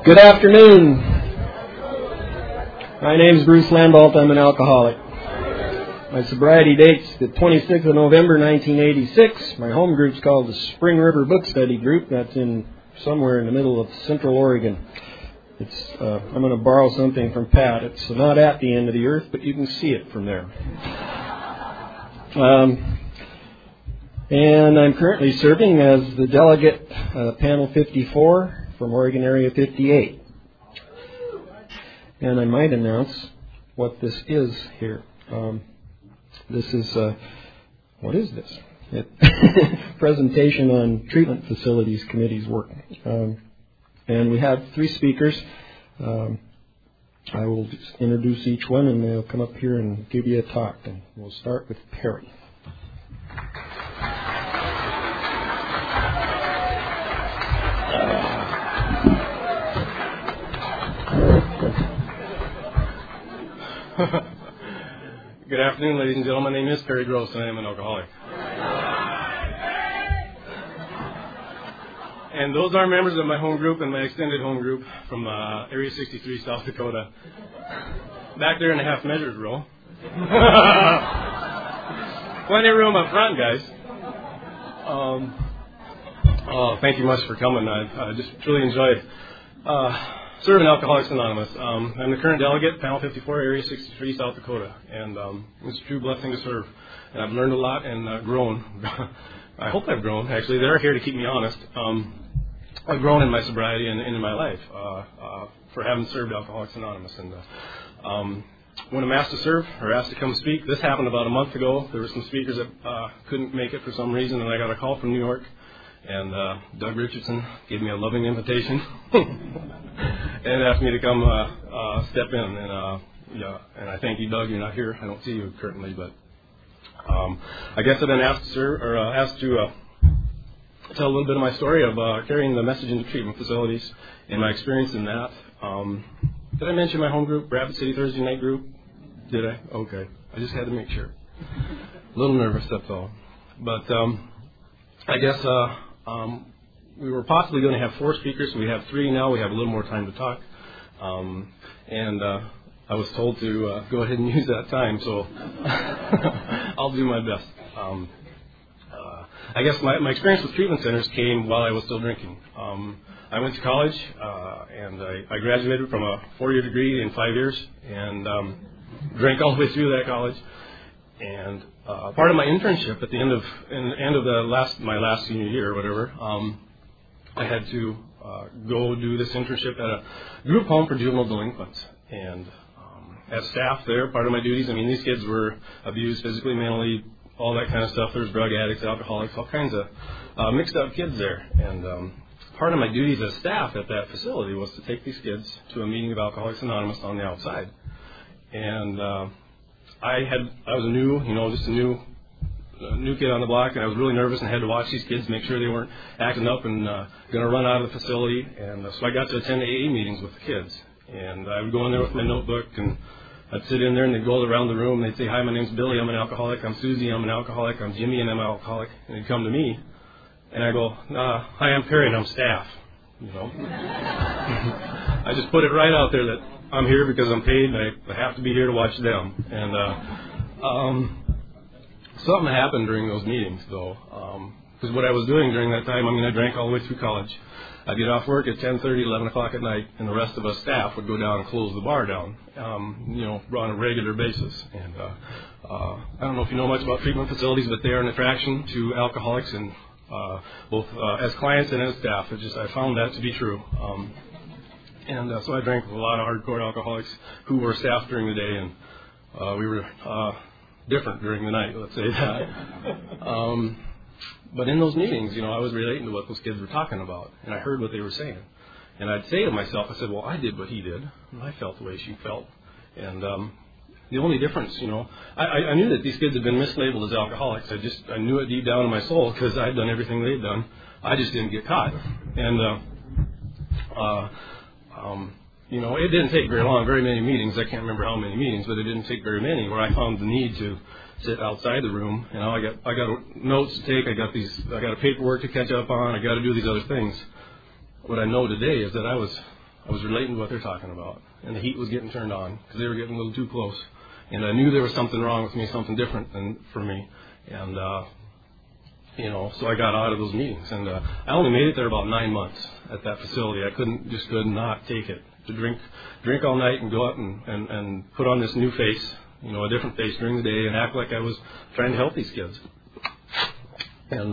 Good afternoon. My name is Bruce Lambolt. I'm an alcoholic. My sobriety date's the 26th of November, 1986. My home group's called the Spring River Book Study Group. That's in somewhere in the middle of Central Oregon. I'm going to borrow something from Pat. It's not at the end of the earth, but you can see it from there. And I'm currently serving as the delegate, panel 54 from Oregon Area 58. And I might announce what this is here. This is, what is this? Presentation on Treatment Facilities Committee's work. And we have 3 speakers. I will just introduce each one, and they'll come up here and give you a talk. And we'll start with Perry. Good afternoon, ladies and gentlemen. My name is Perry Gross, and I am an alcoholic. And those are members of my home group and my extended home group from Area 63, South Dakota. Back there in the half measures row. Plenty of room up front, guys. Thank you much for coming. I just truly enjoyed serving Alcoholics Anonymous. I'm the current delegate, panel 54, Area 63, South Dakota. And it's a true blessing to serve. And I've learned a lot and grown. I hope I've grown, actually. They're here to keep me honest. I've grown in my sobriety and in my life for having served Alcoholics Anonymous. And when I'm asked to serve or asked to come speak, this happened about a month ago. There were some speakers that couldn't make it for some reason, and I got a call from New York. And Doug Richardson gave me a loving invitation and asked me to come step in. And I thank you, Doug. You're not here. I don't see you currently, but I guess I've been asked to serve or asked to tell a little bit of my story of carrying the message into treatment facilities and my experience in that. Did I mention my home group, Rapid City Thursday night group? Did I? Okay. I just had to make sure. A little nervous, that's all. But I guess we were possibly going to have 4 speakers. We have 3 now. We have a little more time to talk. And I was told to go ahead and use that time, so I'll do my best. I guess my experience with treatment centers came while I was still drinking. I went to college, and I graduated from a 4-year degree in 5 years, and drank all the way through that college. And part of my internship at the end of my last senior year or whatever, I had to go do this internship at a group home for juvenile delinquents. And as staff there, part of my duties, these kids were abused physically, mentally, all that kind of stuff. There's drug addicts, alcoholics, all kinds of mixed up kids there. And part of my duties as staff at that facility was to take these kids to a meeting of Alcoholics Anonymous on the outside. And I was just a new kid on the block, and I was really nervous and had to watch these kids, make sure they weren't acting up and going to run out of the facility. And so I got to attend AA meetings with the kids. And I would go in there with my notebook, and I'd sit in there, and they'd go around the room, and they'd say, "Hi, my name's Billy, I'm an alcoholic. I'm Susie, I'm an alcoholic. I'm Jimmy, and I'm an alcoholic." And they'd come to me, and I go, "Hi, I'm Perry, and I'm staff." I just put it right out there that I'm here because I'm paid, and I have to be here to watch them. And something happened during those meetings, though, because what I was doing during that time, I drank all the way through college. I'd get off work at 10:30, 11 o'clock at night, and the rest of us staff would go down and close the bar down, on a regular basis. And I don't know if you know much about treatment facilities, but they are an attraction to alcoholics, and both as clients and as staff. I found that to be true. So I drank with a lot of hardcore alcoholics who were staff during the day, and we were different during the night, let's say that. But in those meetings, I was relating to what those kids were talking about, and I heard what they were saying. And I'd say to myself, I said, well, I did what he did, and I felt the way she felt. And the only difference, I knew that these kids had been mislabeled as alcoholics. I knew it deep down in my soul because I'd done everything they'd done. I just didn't get caught. And it didn't take very many meetings. I can't remember how many meetings, but it didn't take very many where I found the need to sit outside the room. I got notes to take. I got a paperwork to catch up on. I got to do these other things. What I know today is that I I was relating to what they're talking about, and the heat was getting turned on because they were getting a little too close, and I knew there was something wrong with me, something different than for me, and so I got out of those meetings, and I only made it there about 9 months at that facility. I could not take it to drink all night and go out and put on this new face, a different face during the day, and act like I was trying to help these kids, and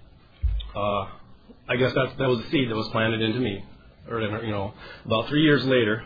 I guess that was the seed that was planted into me. Or, about 3 years later,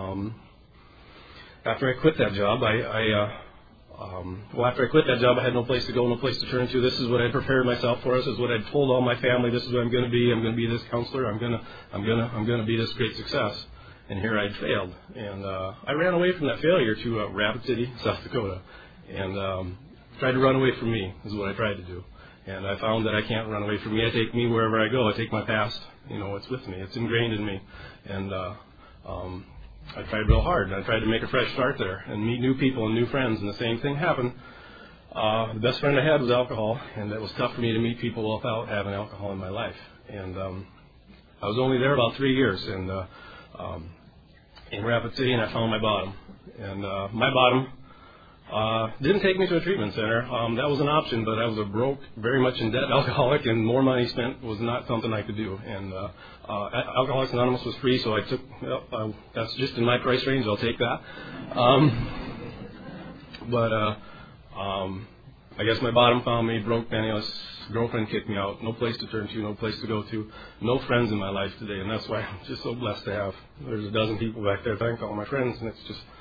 after I quit that job, after I quit that job, I had no place to go, no place to turn to. This is what I prepared myself for. This is what I told all my family. This is what I'm going to be. I'm going to be this counselor. I'm going to be this great success. And here I'd failed, and I ran away from that failure to Rapid City, South Dakota, and tried to run away from me. Is what I tried to do. And I found that I can't run away from me. I take me wherever I go. I take my past. It's with me. It's ingrained in me. And I tried real hard. I tried to make a fresh start there and meet new people and new friends. And the same thing happened. The best friend I had was alcohol, and it was tough for me to meet people without having alcohol in my life. And I was only there about 3 years in Rapid City, and I found my bottom. And my bottom didn't take me to a treatment center. That was an option, but I was a broke, very much in debt alcoholic, and more money spent was not something I could do. And Alcoholics Anonymous was free, so I took, that's just in my price range, I'll take that. I guess my bottom found me, broke, penniless, girlfriend kicked me out, no place to turn to, no place to go to, no friends in my life today, and that's why I'm just so blessed to have. There's a dozen people back there, thank all my friends, and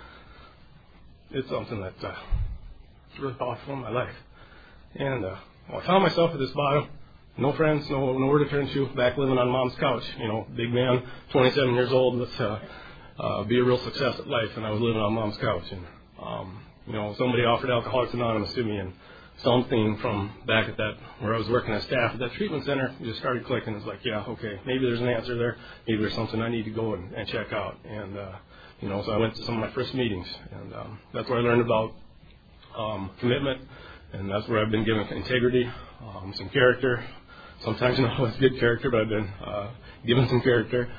it's something that's really powerful in my life. And I found myself at this bottom, no friends, nowhere to turn to, back living on mom's couch. Big man, 27 years old, let's be a real success at life, and I was living on mom's couch. And somebody offered Alcoholics Anonymous to me, and something from back at that, where I was working as staff at that treatment center, just started clicking. It's like, yeah, okay, maybe there's an answer there, maybe there's something I need to go and check out. And so I went to some of my first meetings, and that's where I learned about commitment, and that's where I've been given integrity, some character. Sometimes not always good character, but I've been given some character.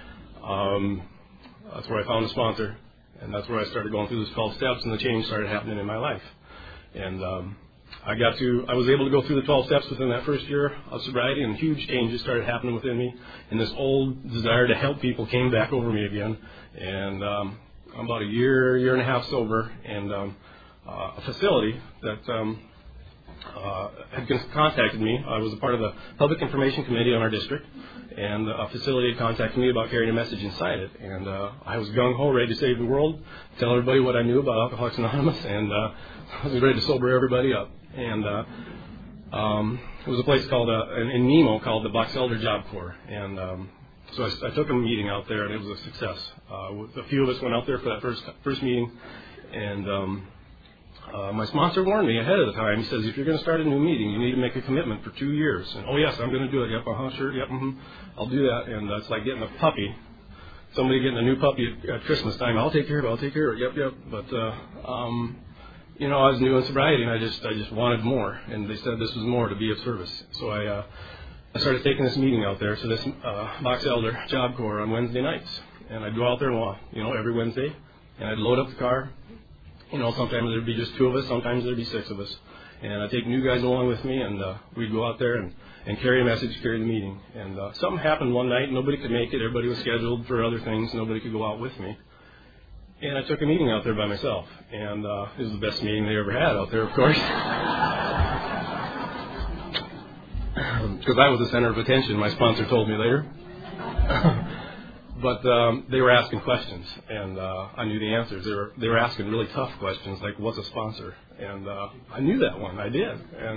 That's where I found a sponsor, and that's where I started going through those 12 steps, and the change started happening in my life. And I was able to go through the 12 steps within that first year of sobriety, and huge changes started happening within me, and this old desire to help people came back over me again. And I'm about a year and a half sober, and a facility that had contacted me. I was a part of the Public Information Committee on our district, and a facility had contacted me about carrying a message inside it. And I was gung-ho, ready to save the world, tell everybody what I knew about Alcoholics Anonymous, and I was ready to sober everybody up. And it was a place called, in Nemo, called the Box Elder Job Corps. And so I took a meeting out there, and it was a success. A few of us went out there for that first meeting, and my sponsor warned me ahead of the time. He says, if you're going to start a new meeting, you need to make a commitment for 2 years. And, oh, yes, I'm going to do it. Yep, sure, yep, I'll do that. And it's like getting a puppy, somebody getting a new puppy at Christmas time. I'll take care of it, yep. But, I was new in sobriety, and I just wanted more. And they said this was more, to be of service. So I started taking this meeting out there, so this Box Elder Job Corps on Wednesday nights. And I'd go out there, every Wednesday, and I'd load up the car. Sometimes there'd be just 2 of us, sometimes there'd be 6 of us. And I'd take new guys along with me, and we'd go out there and carry a message, carry the meeting. And something happened one night, nobody could make it, everybody was scheduled for other things, nobody could go out with me. And I took a meeting out there by myself, and it was the best meeting they ever had out there, of course. Because I was the center of attention, my sponsor told me later. But they were asking questions, and I knew the answers. They were asking really tough questions, like, what's a sponsor? And I knew that one. I did.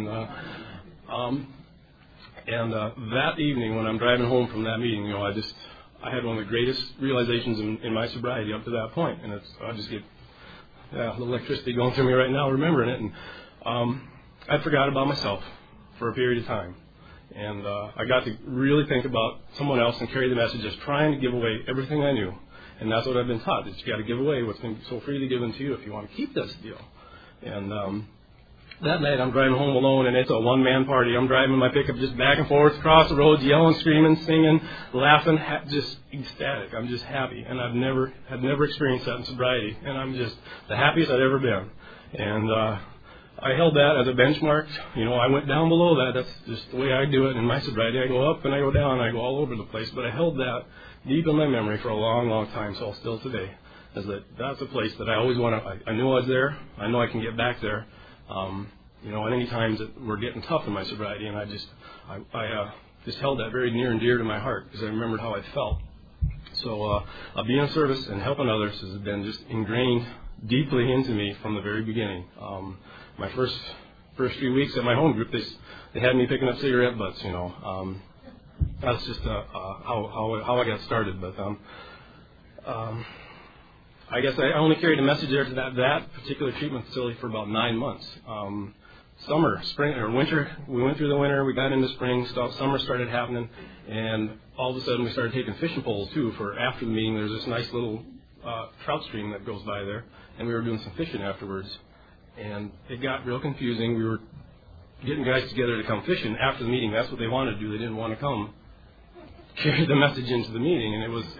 And that evening, when I'm driving home from that meeting, I had one of the greatest realizations in my sobriety up to that point. And I just get a little electricity going through me right now, remembering it. And I forgot about myself for a period of time. And I got to really think about someone else and carry the message as trying to give away everything I knew. And that's what I've been taught, is you got to give away what's been so freely given to you if you want to keep this deal. And that night I'm driving home alone, and it's a one-man party. I'm driving my pickup just back and forth across the road, yelling, screaming, singing, laughing, just ecstatic. I'm just happy, and I've never experienced that in sobriety, and I'm just the happiest I've ever been. And I held that as a benchmark. I went down below that. That's just the way I do it in my sobriety. I go up and I go down. I go all over the place. But I held that deep in my memory for a long, long time, so still today. That's a place that I always want to. I knew I was there. I know I can get back there. At any times that we're getting tough in my sobriety, and I just held that very near and dear to my heart because I remembered how I felt. So being of service and helping others has been just ingrained deeply into me from the very beginning. My first few weeks at my home group, they had me picking up cigarette butts. That's just how I got started. But I guess I only carried a message there to that particular treatment facility for about 9 months. Summer, spring, or winter, we went through the winter, we got into spring, summer started happening, and all of a sudden we started taking fishing poles too for after the meeting. There's this nice little trout stream that goes by there, and we were doing some fishing afterwards. And it got real confusing. We were getting guys together to come fishing after the meeting. That's what they wanted to do. They didn't want to come carry the message into the meeting, and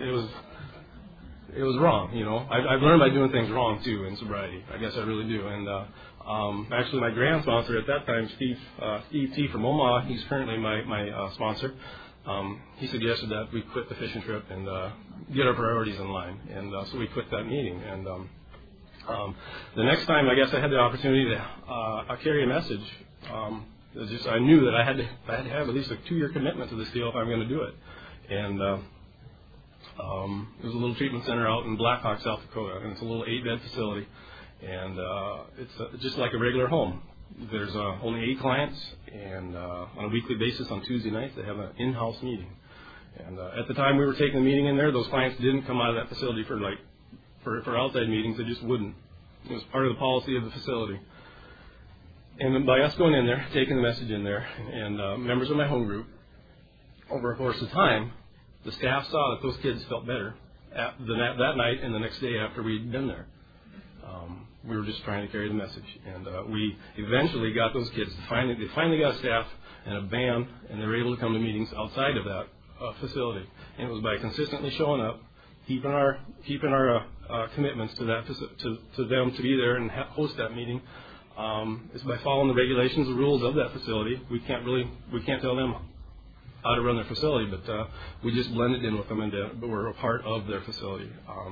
it was wrong. I've learned by doing things wrong too in sobriety. I guess I really do. And actually, my grand sponsor at that time, Steve T from Omaha, he's currently my sponsor. He suggested that we quit the fishing trip and get our priorities in line, and so we quit that meeting. And the next time, I guess I had the opportunity to carry a message. I knew that I had to have at least a 2-year commitment to this deal if I'm going to do it. And there's a little treatment center out in Blackhawk, South Dakota, and it's a little 8-bed facility, and it's just like a regular home. There's only 8 clients, and on a weekly basis on Tuesday nights they have an in-house meeting. And at the time we were taking the meeting in there, those clients didn't come out of that facility for outside meetings. They just wouldn't. It was part of the policy of the facility. And by us going in there, taking the message in there, and members of my home group, over a course of time, the staff saw that those kids felt better that night and the next day after we'd been there. We were just trying to carry the message, and we eventually got those kids. They finally got a staff and a band, and they were able to come to meetings outside of that facility. And it was by consistently showing up, keeping our commitments to that to them to be there and host that meeting. It's by following the regulations, the rules of that facility. We can't tell them how to run their facility, but we just blended in with them, and we're a part of their facility.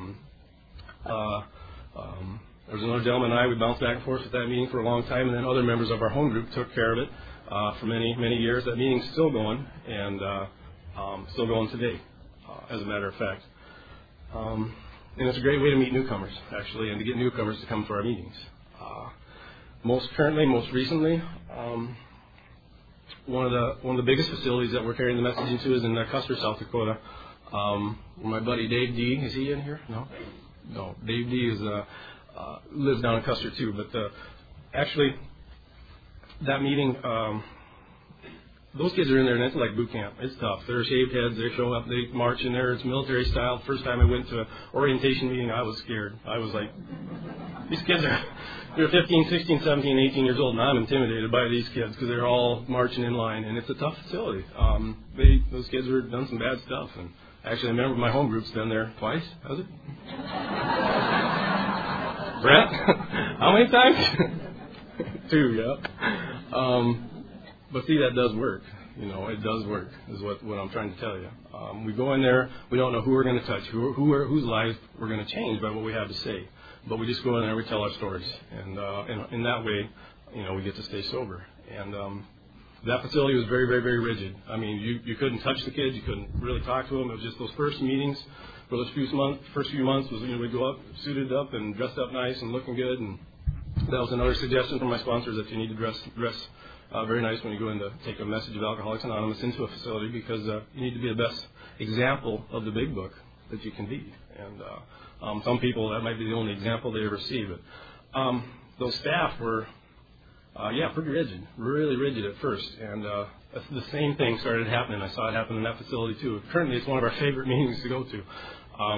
There was another gentleman and I. We bounced back and forth with that meeting for a long time, and then other members of our home group took care of it for many, many years. That meeting's still going, and still going today, as a matter of fact. And it's a great way to meet newcomers, actually, and to get newcomers to come to our meetings. Most recently, one of the biggest facilities that we're carrying the message into is in Custer, South Dakota. My buddy Dave D. Is he in here? No. Dave D. Lives down in Custer too. But actually, that meeting, those kids are in there, and it's like boot camp. It's tough. They're shaved heads. They show up. They march in there. It's military style. First time I went to an orientation meeting, I was scared. I was like, these kids they're 15, 16, 17, 18 years old, and I'm intimidated by these kids because they're all marching in line, and it's a tough facility. Those kids were done some bad stuff, and actually, I remember my home group's been there twice. Has it? Brett? How many times? 2, yeah. But see, that does work. It does work, is what I'm trying to tell you. We go in there, we don't know who we're going to touch, whose lives we're going to change by what we have to say. But we just go in there, we tell our stories, and in that way, we get to stay sober. And that facility was very, very, very rigid. I mean, you couldn't touch the kids, you couldn't really talk to them. It was just those first meetings for those first few months was we'd go up, suited up, and dressed up nice and looking good. And that was another suggestion from my sponsors that you need to dress very nice when you go in to take a message of Alcoholics Anonymous into a facility, because you need to be the best example of the big book that you can be. And some people, that might be the only example they ever see. But those staff were, pretty rigid, really rigid at first. And the same thing started happening. I saw it happen in that facility too. Currently, it's one of our favorite meetings to go to.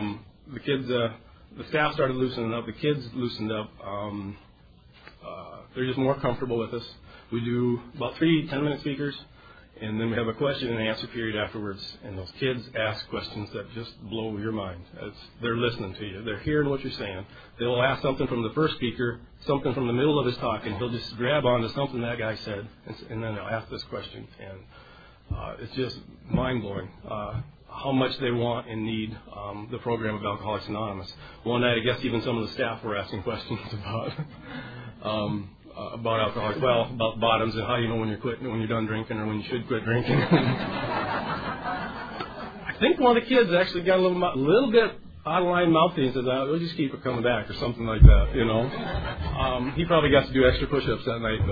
The staff started loosening up. The kids loosened up. They're just more comfortable with us. We do about 3 10-minute speakers, and then we have a question and answer period afterwards. And those kids ask questions that just blow your mind. They're listening to you. They're hearing what you're saying. They'll ask something from the first speaker, something from the middle of his talk, and he'll just grab onto something that guy said, and then they'll ask this question. And it's just mind-blowing how much they want and need the program of Alcoholics Anonymous. One night, I guess even some of the staff were asking questions about alcoholics, about bottoms and how you know when you're done drinking or when you should quit drinking. I think one of the kids actually got a little bit out of line mouthy and said, "We'll just keep it coming back," or something like that. He probably got to do extra push-ups that night,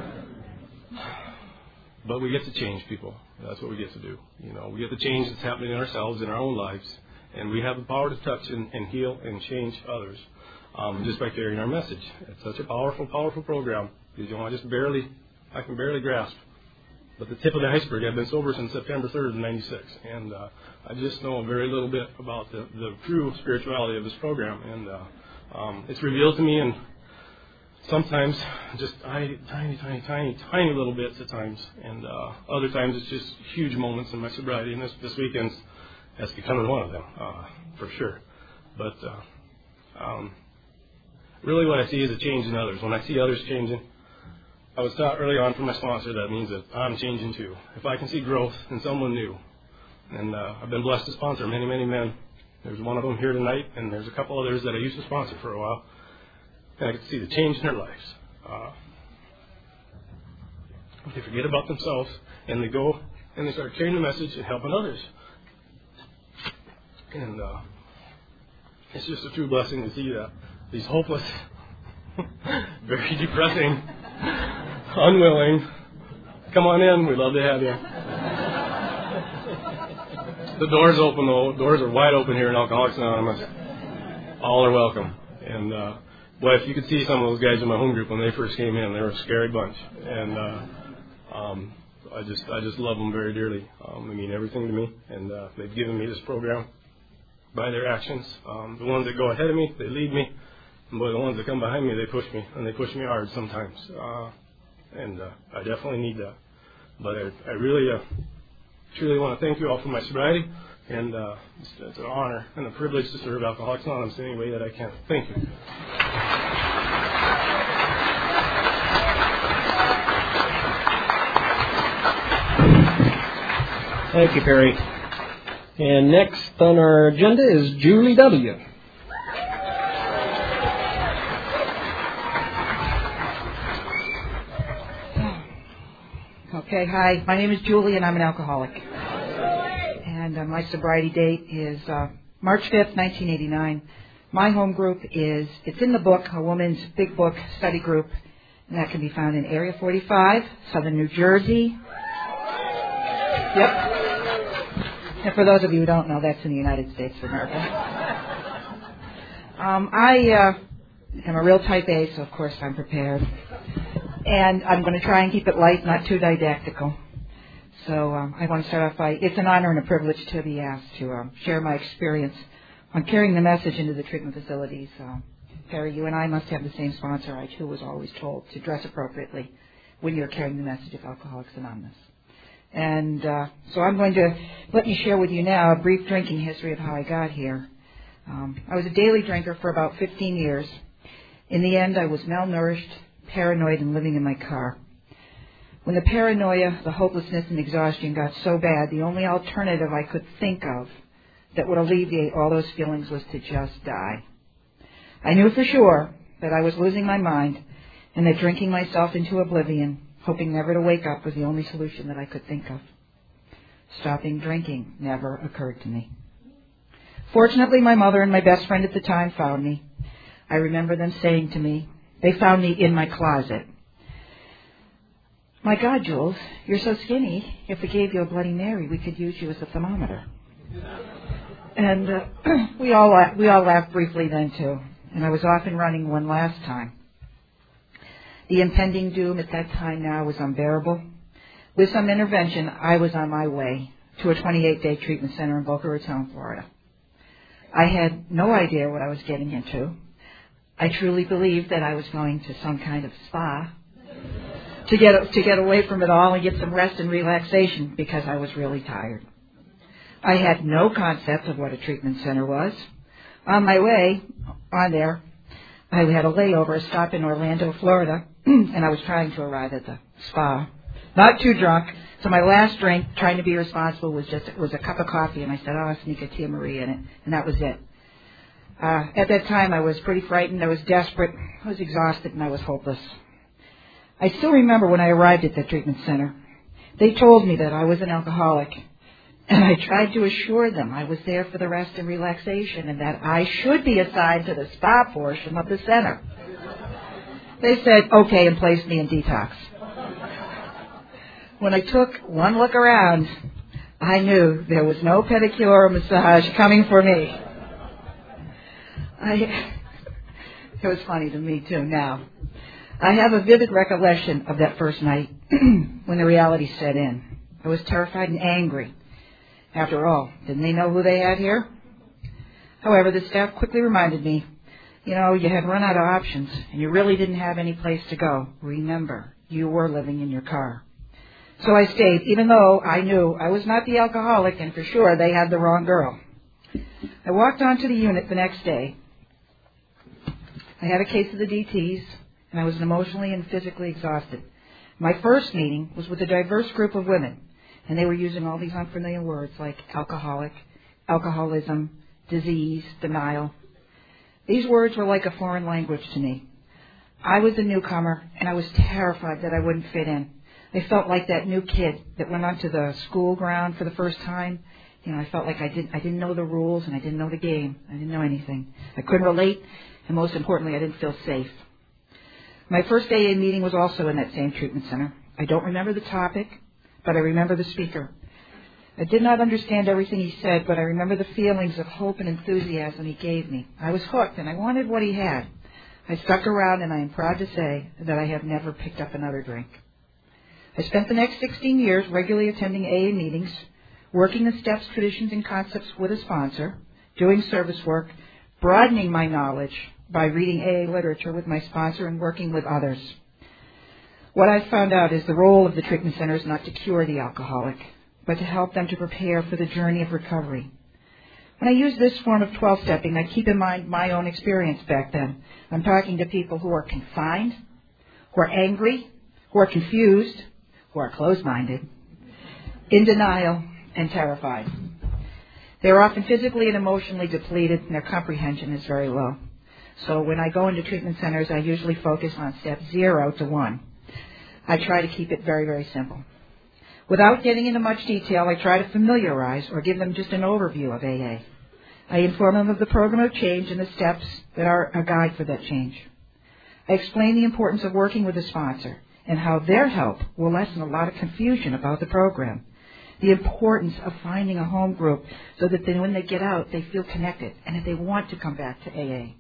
but we get to change people. That's what we get to do. We get the change that's happening in ourselves, in our own lives, and we have the power to touch and heal and change others just by carrying our message. It's such a powerful, powerful program. I can barely grasp. But the tip of the iceberg, I've been sober since September 3rd of 96, and I just know very little bit about the true spirituality of this program, and it's revealed to me in sometimes just tiny little bits at times, and other times it's just huge moments in my sobriety, and this weekend's that's becoming one of them, for sure. But really what I see is a change in others. When I see others changing, I was taught early on from my sponsor that means that I'm changing too. If I can see growth in someone new, and I've been blessed to sponsor many, many men. There's one of them here tonight, and there's a couple others that I used to sponsor for a while, and I can see the change in their lives. They forget about themselves, and they go and they start carrying the message and helping others. And it's just a true blessing to see that. These hopeless, very depressing, unwilling, come on in, we'd love to have you. The door's open, though. Doors are wide open here in Alcoholics Anonymous. All are welcome. And, boy, if you could see some of those guys in my home group when they first came in, they were a scary bunch. And I just love them very dearly. They mean everything to me. And they've given me this program by their actions. The ones that go ahead of me, they lead me. And boy, the ones that come behind me, they push me. And they push me hard sometimes. And I definitely need that. But I really truly want to thank you all for my sobriety. And it's an honor and a privilege to serve Alcoholics Anonymous in any way that I can. Thank you. Thank you, Perry. And next on our agenda is Julie W. Okay, hi. My name is Julie, and I'm an alcoholic. And my sobriety date is March 5th, 1989. My home group it's in the book, A Woman's Big Book Study Group, and that can be found in Area 45, Southern New Jersey. Yep. And for those of you who don't know, that's in the United States of America. I am a real type A, so of course I'm prepared. And I'm going to try and keep it light, not too didactical. So I want to start off by, it's an honor and a privilege to be asked to share my experience on carrying the message into the treatment facilities. Perry, you and I must have the same sponsor. I, too, was always told to dress appropriately when you're carrying the message of Alcoholics Anonymous. And so I'm going to let me share with you now a brief drinking history of how I got here. I was a daily drinker for about 15 years. In the end, I was malnourished, paranoid, and living in my car. When the paranoia, the hopelessness, and exhaustion got so bad, the only alternative I could think of that would alleviate all those feelings was to just die. I knew for sure that I was losing my mind and that drinking myself into oblivion, hoping never to wake up, was the only solution that I could think of. Stopping drinking never occurred to me. Fortunately, my mother and my best friend at the time found me. I remember them saying to me, they found me in my closet. "My God, Jules, you're so skinny. If we gave you a Bloody Mary, we could use you as a thermometer." And we all laughed briefly then, too. And I was off and running one last time. The impending doom at that time now was unbearable. With some intervention, I was on my way to a 28-day treatment center in Boca Raton, Florida. I had no idea what I was getting into. I truly believed that I was going to some kind of spa to get away from it all and get some rest and relaxation because I was really tired. I had no concept of what a treatment center was. On my way on there, I had a layover, a stop in Orlando, Florida, and I was trying to arrive at the spa. Not too drunk, so my last drink, trying to be responsible, was a cup of coffee, and I said, I'll sneak a Tia Marie in it, and that was it. At that time, I was pretty frightened, I was desperate, I was exhausted, and I was hopeless. I still remember when I arrived at the treatment center. They told me that I was an alcoholic, and I tried to assure them I was there for the rest and relaxation and that I should be assigned to the spa portion of the center. They said, okay, and placed me in detox. When I took one look around, I knew there was no pedicure or massage coming for me. It was funny to me, too, now. I have a vivid recollection of that first night when the reality set in. I was terrified and angry. After all, didn't they know who they had here? However, the staff quickly reminded me, you had run out of options and you really didn't have any place to go. Remember, you were living in your car. So I stayed, even though I knew I was not the alcoholic and for sure they had the wrong girl. I walked onto the unit the next day. I had a case of the DTs, and I was emotionally and physically exhausted. My first meeting was with a diverse group of women, and they were using all these unfamiliar words like alcoholic, alcoholism, disease, denial. These words were like a foreign language to me. I was a newcomer, and I was terrified that I wouldn't fit in. I felt like that new kid that went onto the school ground for the first time. I felt like I didn't know the rules, and I didn't know the game. I didn't know anything. I couldn't relate, and most importantly, I didn't feel safe. My first AA meeting was also in that same treatment center. I don't remember the topic, but I remember the speaker. I did not understand everything he said, but I remember the feelings of hope and enthusiasm he gave me. I was hooked, and I wanted what he had. I stuck around, and I am proud to say that I have never picked up another drink. I spent the next 16 years regularly attending AA meetings, working the steps, traditions, and concepts with a sponsor, doing service work, broadening my knowledge by reading AA literature with my sponsor and working with others. What I've found out is the role of the treatment center is not to cure the alcoholic, but to help them to prepare for the journey of recovery. When I use this form of 12-stepping, I keep in mind my own experience back then. I'm talking to people who are confined, who are angry, who are confused, who are closed-minded, in denial, and terrified. They are often physically and emotionally depleted, and their comprehension is very low. So when I go into treatment centers, I usually focus on step 0 to 1. I try to keep it very, very simple. Without getting into much detail, I try to familiarize or give them just an overview of AA. I inform them of the program of change and the steps that are a guide for that change. I explain the importance of working with a sponsor and how their help will lessen a lot of confusion about the program. The importance of finding a home group so that then when they get out, they feel connected and that they want to come back to AA.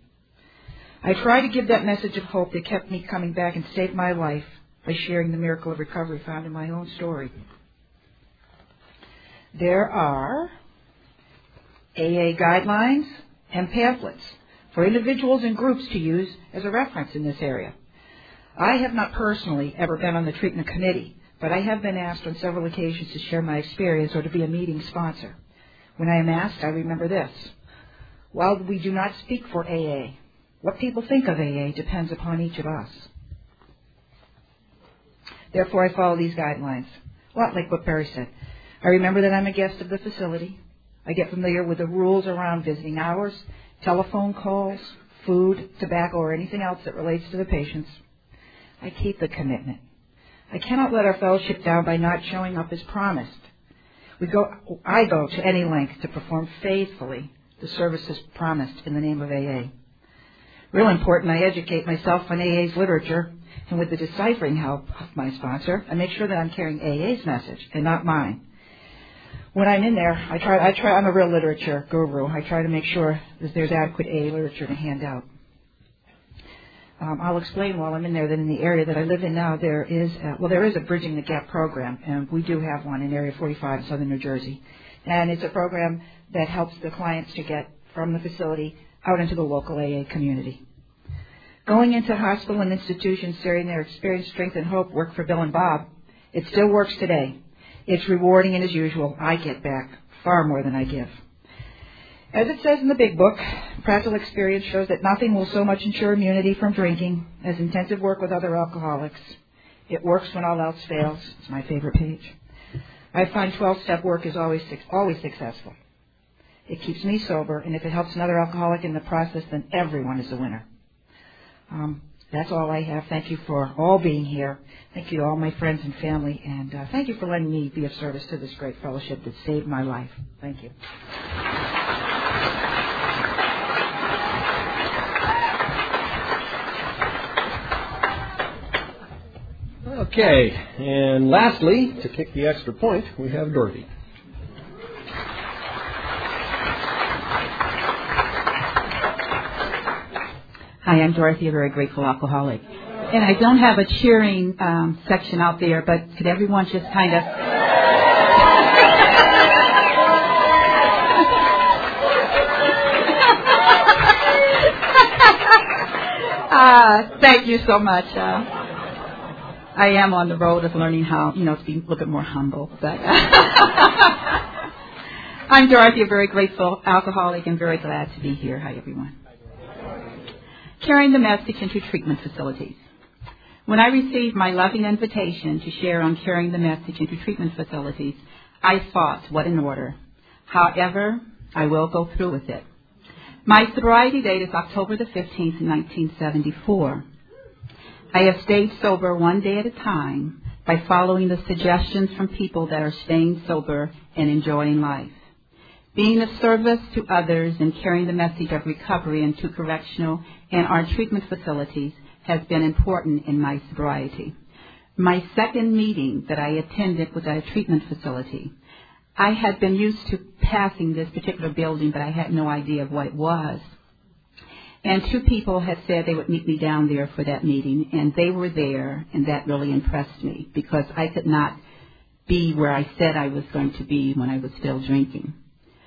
I try to give that message of hope that kept me coming back and saved my life by sharing the miracle of recovery found in my own story. There are AA guidelines and pamphlets for individuals and groups to use as a reference in this area. I have not personally ever been on the treatment committee, but I have been asked on several occasions to share my experience or to be a meeting sponsor. When I am asked, I remember this. While we do not speak for AA, what people think of AA depends upon each of us. Therefore, I follow these guidelines. A lot like what Barry said. I remember that I'm a guest of the facility. I get familiar with the rules around visiting hours, telephone calls, food, tobacco, or anything else that relates to the patients. I keep the commitment. I cannot let our fellowship down by not showing up as promised. I go to any length to perform faithfully the services promised in the name of AA. Real important, I educate myself on AA's literature, and with the deciphering help of my sponsor, I make sure that I'm carrying AA's message and not mine. When I'm in there, I'm a real literature guru. I try to make sure that there's adequate AA literature to hand out. I'll explain while I'm in there that in the area that I live in now, there is a Bridging the Gap program, and we do have one in Area 45 in southern New Jersey. And it's a program that helps the clients to get from the facility out into the local AA community. Going into hospital and institutions sharing their experience, strength, and hope worked for Bill and Bob. It still works today. It's rewarding, and as usual, I get back far more than I give. As it says in the big book, practical experience shows that nothing will so much ensure immunity from drinking as intensive work with other alcoholics. It works when all else fails. It's my favorite page. I find 12-step work is always successful. It keeps me sober, and if it helps another alcoholic in the process, then everyone is a winner. That's all I have. Thank you for all being here. Thank you to all my friends and family, and thank you for letting me be of service to this great fellowship that saved my life. Thank you. Okay, and lastly, to kick the extra point, we have Dorothy. Hi, I'm Dorothy, a very grateful alcoholic. And I don't have a cheering section out there, but could everyone just kind of... Thank you so much. I am on the road of learning how, to be a little bit more humble. But I'm Dorothy, a very grateful alcoholic, and very glad to be here. Hi, everyone. Carrying the message into treatment facilities. When I received my loving invitation to share on carrying the message into treatment facilities, I thought, what an order. However, I will go through with it. My sobriety date is October the 15th, 1974. I have stayed sober one day at a time by following the suggestions from people that are staying sober and enjoying life. Being of service to others and carrying the message of recovery into correctional and our treatment facilities has been important in my sobriety. My second meeting that I attended was at a treatment facility. I had been used to passing this particular building, but I had no idea of what it was. And two people had said they would meet me down there for that meeting, and they were there, and that really impressed me because I could not be where I said I was going to be when I was still drinking.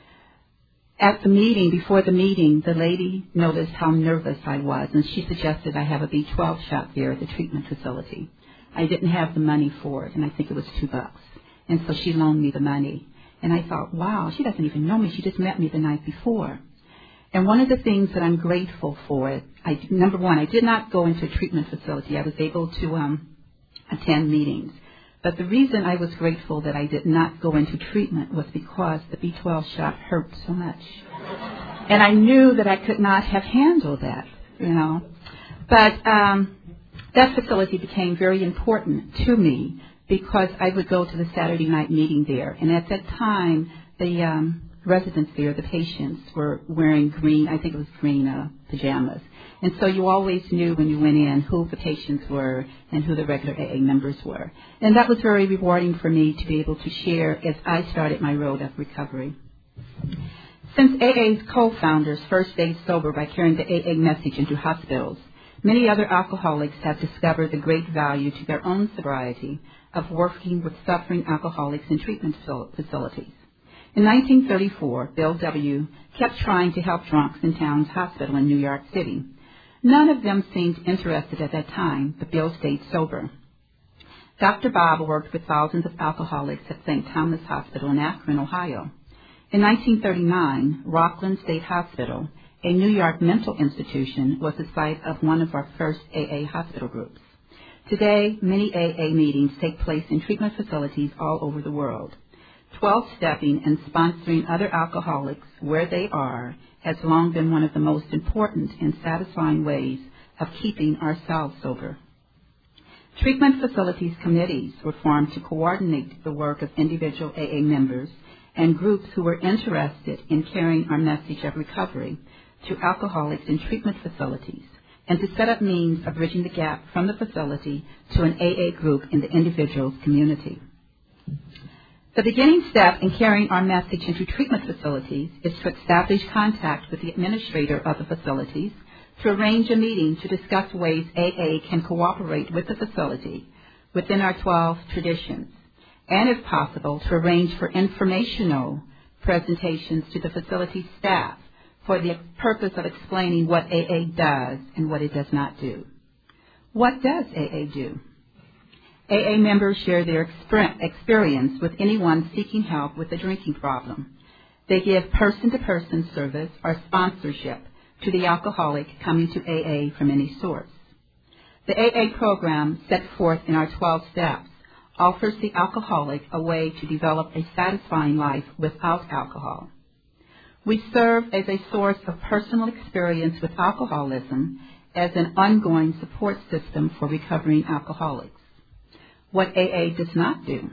At the meeting, before the meeting, the lady noticed how nervous I was, and she suggested I have a B12 shot there at the treatment facility. I didn't have the money for it, and I think it was $2. And so she loaned me the money. And I thought, wow, she doesn't even know me. She just met me the night before. And one of the things that I'm grateful for, number one, I did not go into a treatment facility. I was able to attend meetings. But the reason I was grateful that I did not go into treatment was because the B12 shot hurt so much. And I knew that I could not have handled that, But that facility became very important to me because I would go to the Saturday night meeting there. And at that time, the residents there, the patients, were wearing green, I think it was green pajamas. And so you always knew when you went in who the patients were and who the regular AA members were. And that was very rewarding for me to be able to share as I started my road of recovery. Since AA's co-founders first stayed sober by carrying the AA message into hospitals, many other alcoholics have discovered the great value to their own sobriety of working with suffering alcoholics in treatment facilities. In 1934, Bill W. kept trying to help drunks in Towns Hospital in New York City. None of them seemed interested at that time, but Bill stayed sober. Dr. Bob worked with thousands of alcoholics at St. Thomas Hospital in Akron, Ohio. In 1939, Rockland State Hospital, a New York mental institution, was the site of one of our first AA hospital groups. Today, many AA meetings take place in treatment facilities all over the world. 12-stepping and sponsoring other alcoholics where they are has long been one of the most important and satisfying ways of keeping ourselves sober. Treatment facilities committees were formed to coordinate the work of individual AA members and groups who were interested in carrying our message of recovery to alcoholics in treatment facilities and to set up means of bridging the gap from the facility to an AA group in the individual's community. The beginning step in carrying our message into treatment facilities is to establish contact with the administrator of the facilities, to arrange a meeting to discuss ways AA can cooperate with the facility within our 12 traditions, and if possible, to arrange for informational presentations to the facility staff for the purpose of explaining what AA does and what it does not do. What does AA do? AA members share their experience with anyone seeking help with a drinking problem. They give person-to-person service or sponsorship to the alcoholic coming to AA from any source. The AA program set forth in our 12 steps offers the alcoholic a way to develop a satisfying life without alcohol. We serve as a source of personal experience with alcoholism as an ongoing support system for recovering alcoholics. What AA does not do.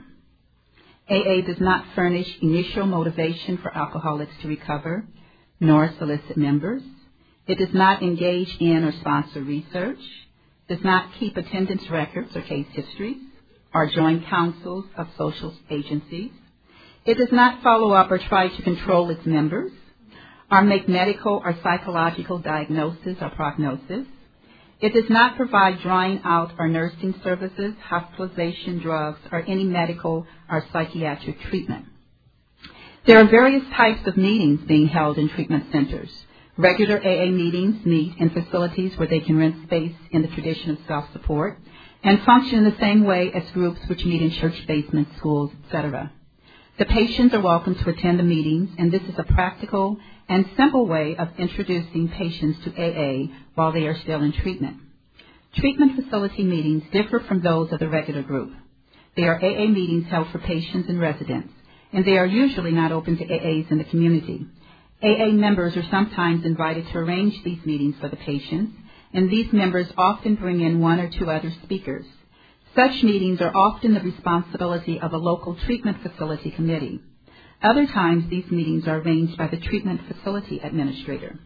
AA does not furnish initial motivation for alcoholics to recover, nor solicit members. It does not engage in or sponsor research, does not keep attendance records or case histories, or join councils of social agencies. It does not follow up or try to control its members, or make medical or psychological diagnosis or prognosis. It does not provide drying out or nursing services, hospitalization, drugs, or any medical or psychiatric treatment. There are various types of meetings being held in treatment centers. Regular AA meetings meet in facilities where they can rent space in the tradition of self-support and function in the same way as groups which meet in church basements, schools, etc. The patients are welcome to attend the meetings, and this is a practical and simple way of introducing patients to AA while they are still in treatment. Treatment facility meetings differ from those of the regular group. They are AA meetings held for patients and residents, and they are usually not open to AAs in the community. AA members are sometimes invited to arrange these meetings for the patients, and these members often bring in one or two other speakers. Such meetings are often the responsibility of a local treatment facility committee. Other times, these meetings are arranged by the treatment facility administrator.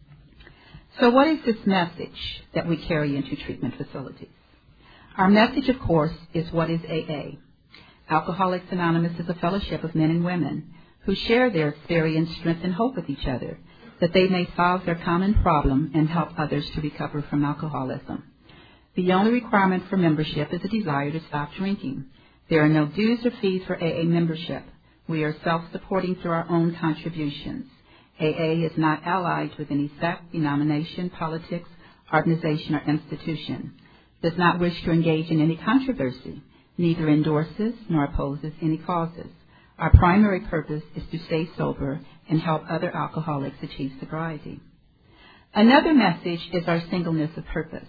So what is this message that we carry into treatment facilities? Our message, of course, is what is AA. Alcoholics Anonymous is a fellowship of men and women who share their experience, strength, and hope with each other, that they may solve their common problem and help others to recover from alcoholism. The only requirement for membership is a desire to stop drinking. There are no dues or fees for AA membership. We are self-supporting through our own contributions. AA is not allied with any sect, denomination, politics, organization, or institution. Does not wish to engage in any controversy, neither endorses nor opposes any causes. Our primary purpose is to stay sober and help other alcoholics achieve sobriety. Another message is our singleness of purpose.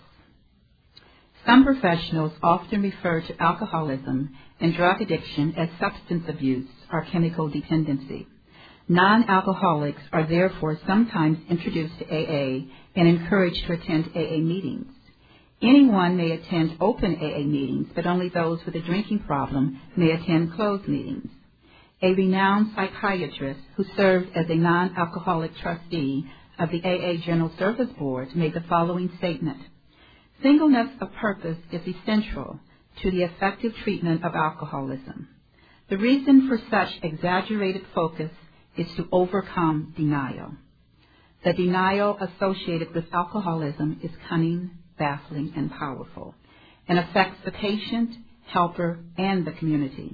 Some professionals often refer to alcoholism and drug addiction as substance abuse or chemical dependency. Non-alcoholics are therefore sometimes introduced to AA and encouraged to attend AA meetings. Anyone may attend open AA meetings, but only those with a drinking problem may attend closed meetings. A renowned psychiatrist who served as a non-alcoholic trustee of the AA General Service Board made the following statement: "Singleness of purpose is essential to the effective treatment of alcoholism. The reason for such exaggerated focus is to overcome denial. The denial associated with alcoholism is cunning, baffling, and powerful, and affects the patient, helper, and the community.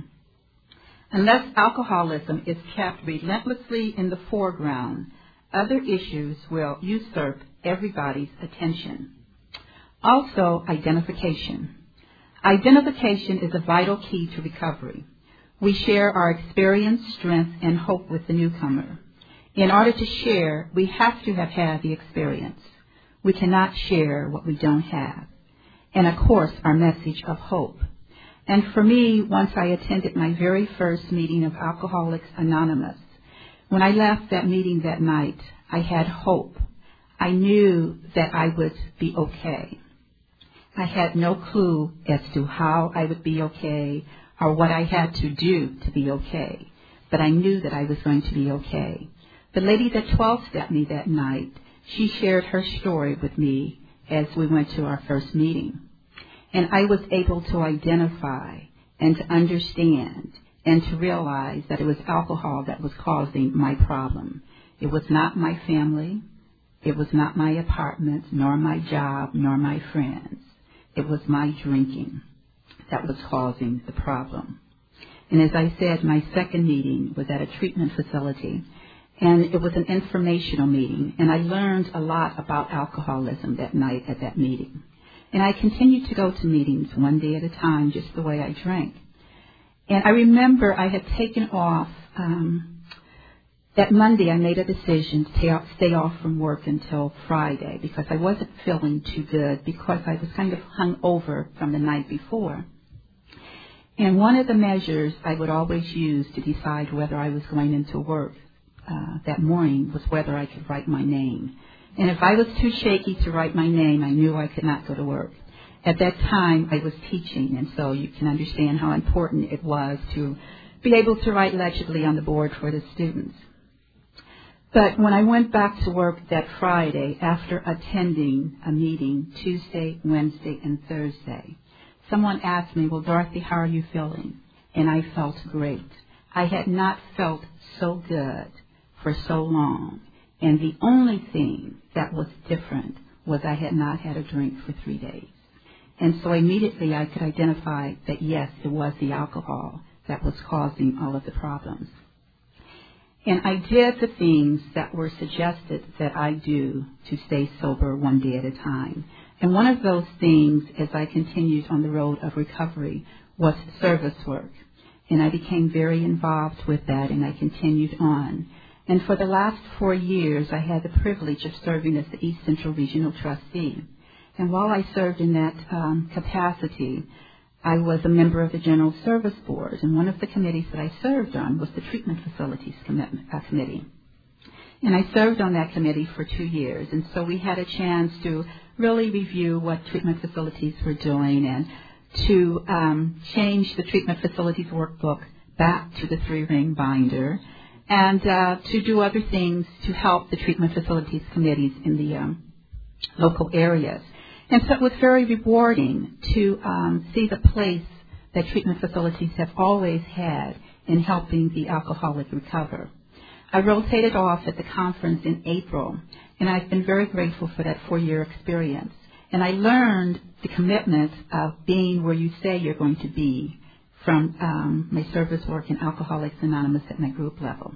Unless alcoholism is kept relentlessly in the foreground, other issues will usurp everybody's attention." Also, identification. Identification is a vital key to recovery. We share our experience, strength, and hope with the newcomer. In order to share, we have to have had the experience. We cannot share what we don't have. And, of course, our message of hope. And for me, once I attended my very first meeting of Alcoholics Anonymous, when I left that meeting that night, I had hope. I knew that I would be okay. I had no clue as to how I would be okay or what I had to do to be okay, but I knew that I was going to be okay. The lady that 12-stepped me that night, she shared her story with me as we went to our first meeting. And I was able to identify and to understand and to realize that it was alcohol that was causing my problem. It was not my family. It was not my apartment, nor my job, nor my friends. It was my drinking that was causing the problem. And as I said, my second meeting was at a treatment facility. And it was an informational meeting, and I learned a lot about alcoholism that night at that meeting. And I continued to go to meetings one day at a time, just the way I drank. And I remember I had taken off, that Monday I made a decision to stay off from work until Friday because I wasn't feeling too good because I was kind of hung over from the night before. And one of the measures I would always use to decide whether I was going into work that morning was whether I could write my name. And if I was too shaky to write my name, I knew I could not go to work. At that time, I was teaching, and so you can understand how important it was to be able to write legibly on the board for the students. But when I went back to work that Friday, after attending a meeting Tuesday, Wednesday, and Thursday, someone asked me, well, Dorothy, how are you feeling? And I felt great. I had not felt so good for so long. And the only thing that was different was I had not had a drink for 3 days. And so immediately I could identify that, yes, it was the alcohol that was causing all of the problems. And I did the things that were suggested that I do to stay sober one day at a time. And one of those things, as I continued on the road of recovery, was service work. And I became very involved with that, and I continued on. And for the last 4 years, I had the privilege of serving as the East Central Regional Trustee. And while I served in that capacity, I was a member of the General Service Board, and one of the committees that I served on was the Treatment Facilities Committee. And I served on that committee for 2 years, and so we had a chance to really review what treatment facilities were doing and to change the treatment facilities workbook back to the 3-ring binder and to do other things to help the treatment facilities committees in the local areas. And so it was very rewarding to see the place that treatment facilities have always had in helping the alcoholic recover. I rotated off at the conference in April, and I've been very grateful for that 4-year experience. And I learned the commitment of being where you say you're going to be from my service work in Alcoholics Anonymous at my group level.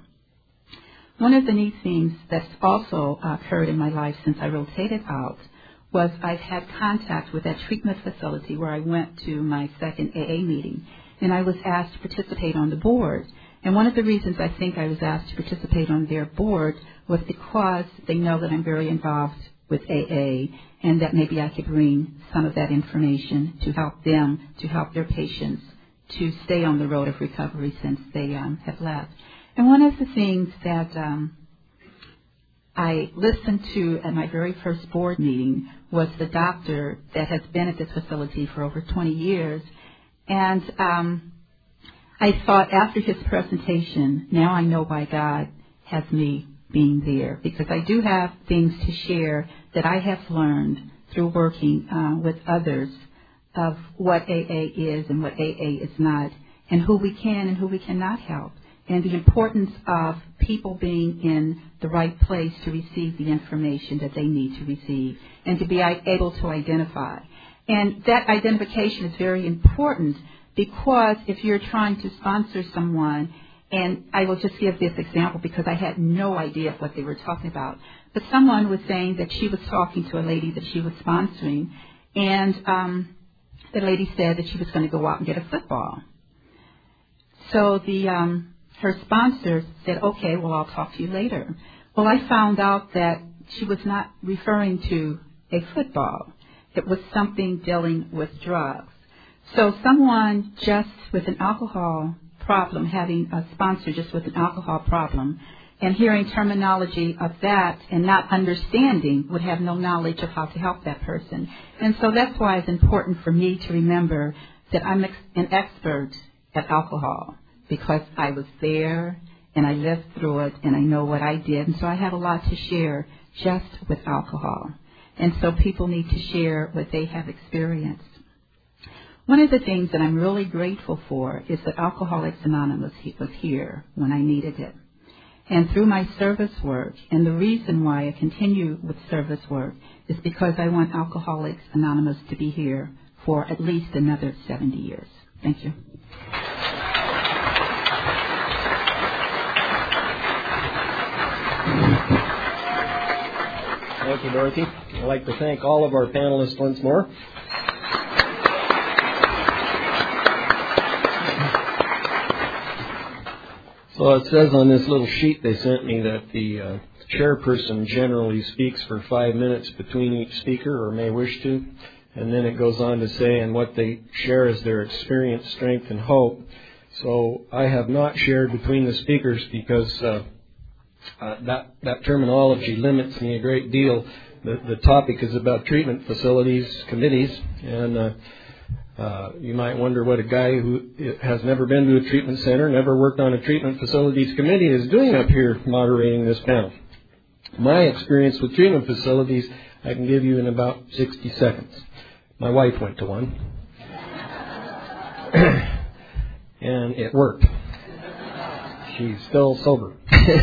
One of the neat things that's also occurred in my life since I rotated out was I've had contact with that treatment facility where I went to my second AA meeting, and I was asked to participate on the board. And one of the reasons I think I was asked to participate on their board was because they know that I'm very involved with AA and that maybe I could bring some of that information to help them, to help their patients to stay on the road of recovery since they have left. And one of the things that I listened to at my very first board meeting was the doctor that has been at this facility for over 20 years. And I thought after his presentation, now I know why God has me being there, because I do have things to share that I have learned through working with others of what AA is and what AA is not, and who we can and who we cannot help, and the importance of people being in the right place to receive the information that they need to receive and to be able to identify. And that identification is very important because if you're trying to sponsor someone, and I will just give this example because I had no idea what they were talking about, but someone was saying that she was talking to a lady that she was sponsoring, and the lady said that she was going to go out and get a football. So her sponsor said, okay, well, I'll talk to you later. Well, I found out that she was not referring to a football. It was something dealing with drugs. So someone just with an alcohol problem, having a sponsor just with an alcohol problem, and hearing terminology of that and not understanding would have no knowledge of how to help that person. And so that's why it's important for me to remember that I'm an expert at alcohol, because I was there and I lived through it and I know what I did. And so I have a lot to share just with alcohol. And so people need to share what they have experienced. One of the things that I'm really grateful for is that Alcoholics Anonymous was here when I needed it. And through my service work, and the reason why I continue with service work is because I want Alcoholics Anonymous to be here for at least another 70 years. Thank you. Thank you, Dorothy. I'd like to thank all of our panelists once more. So it says on this little sheet they sent me that the chairperson generally speaks for 5 minutes between each speaker, or may wish to, and then it goes on to say, and what they share is their experience, strength, and hope. So I have not shared between the speakers because that terminology limits me a great deal. The topic is about treatment facilities committees, and you might wonder what a guy who has never been to a treatment center, never worked on a treatment facilities committee is doing up here moderating this panel. My experience with treatment facilities I can give you in about 60 seconds. My wife went to one, and it worked. She's still sober.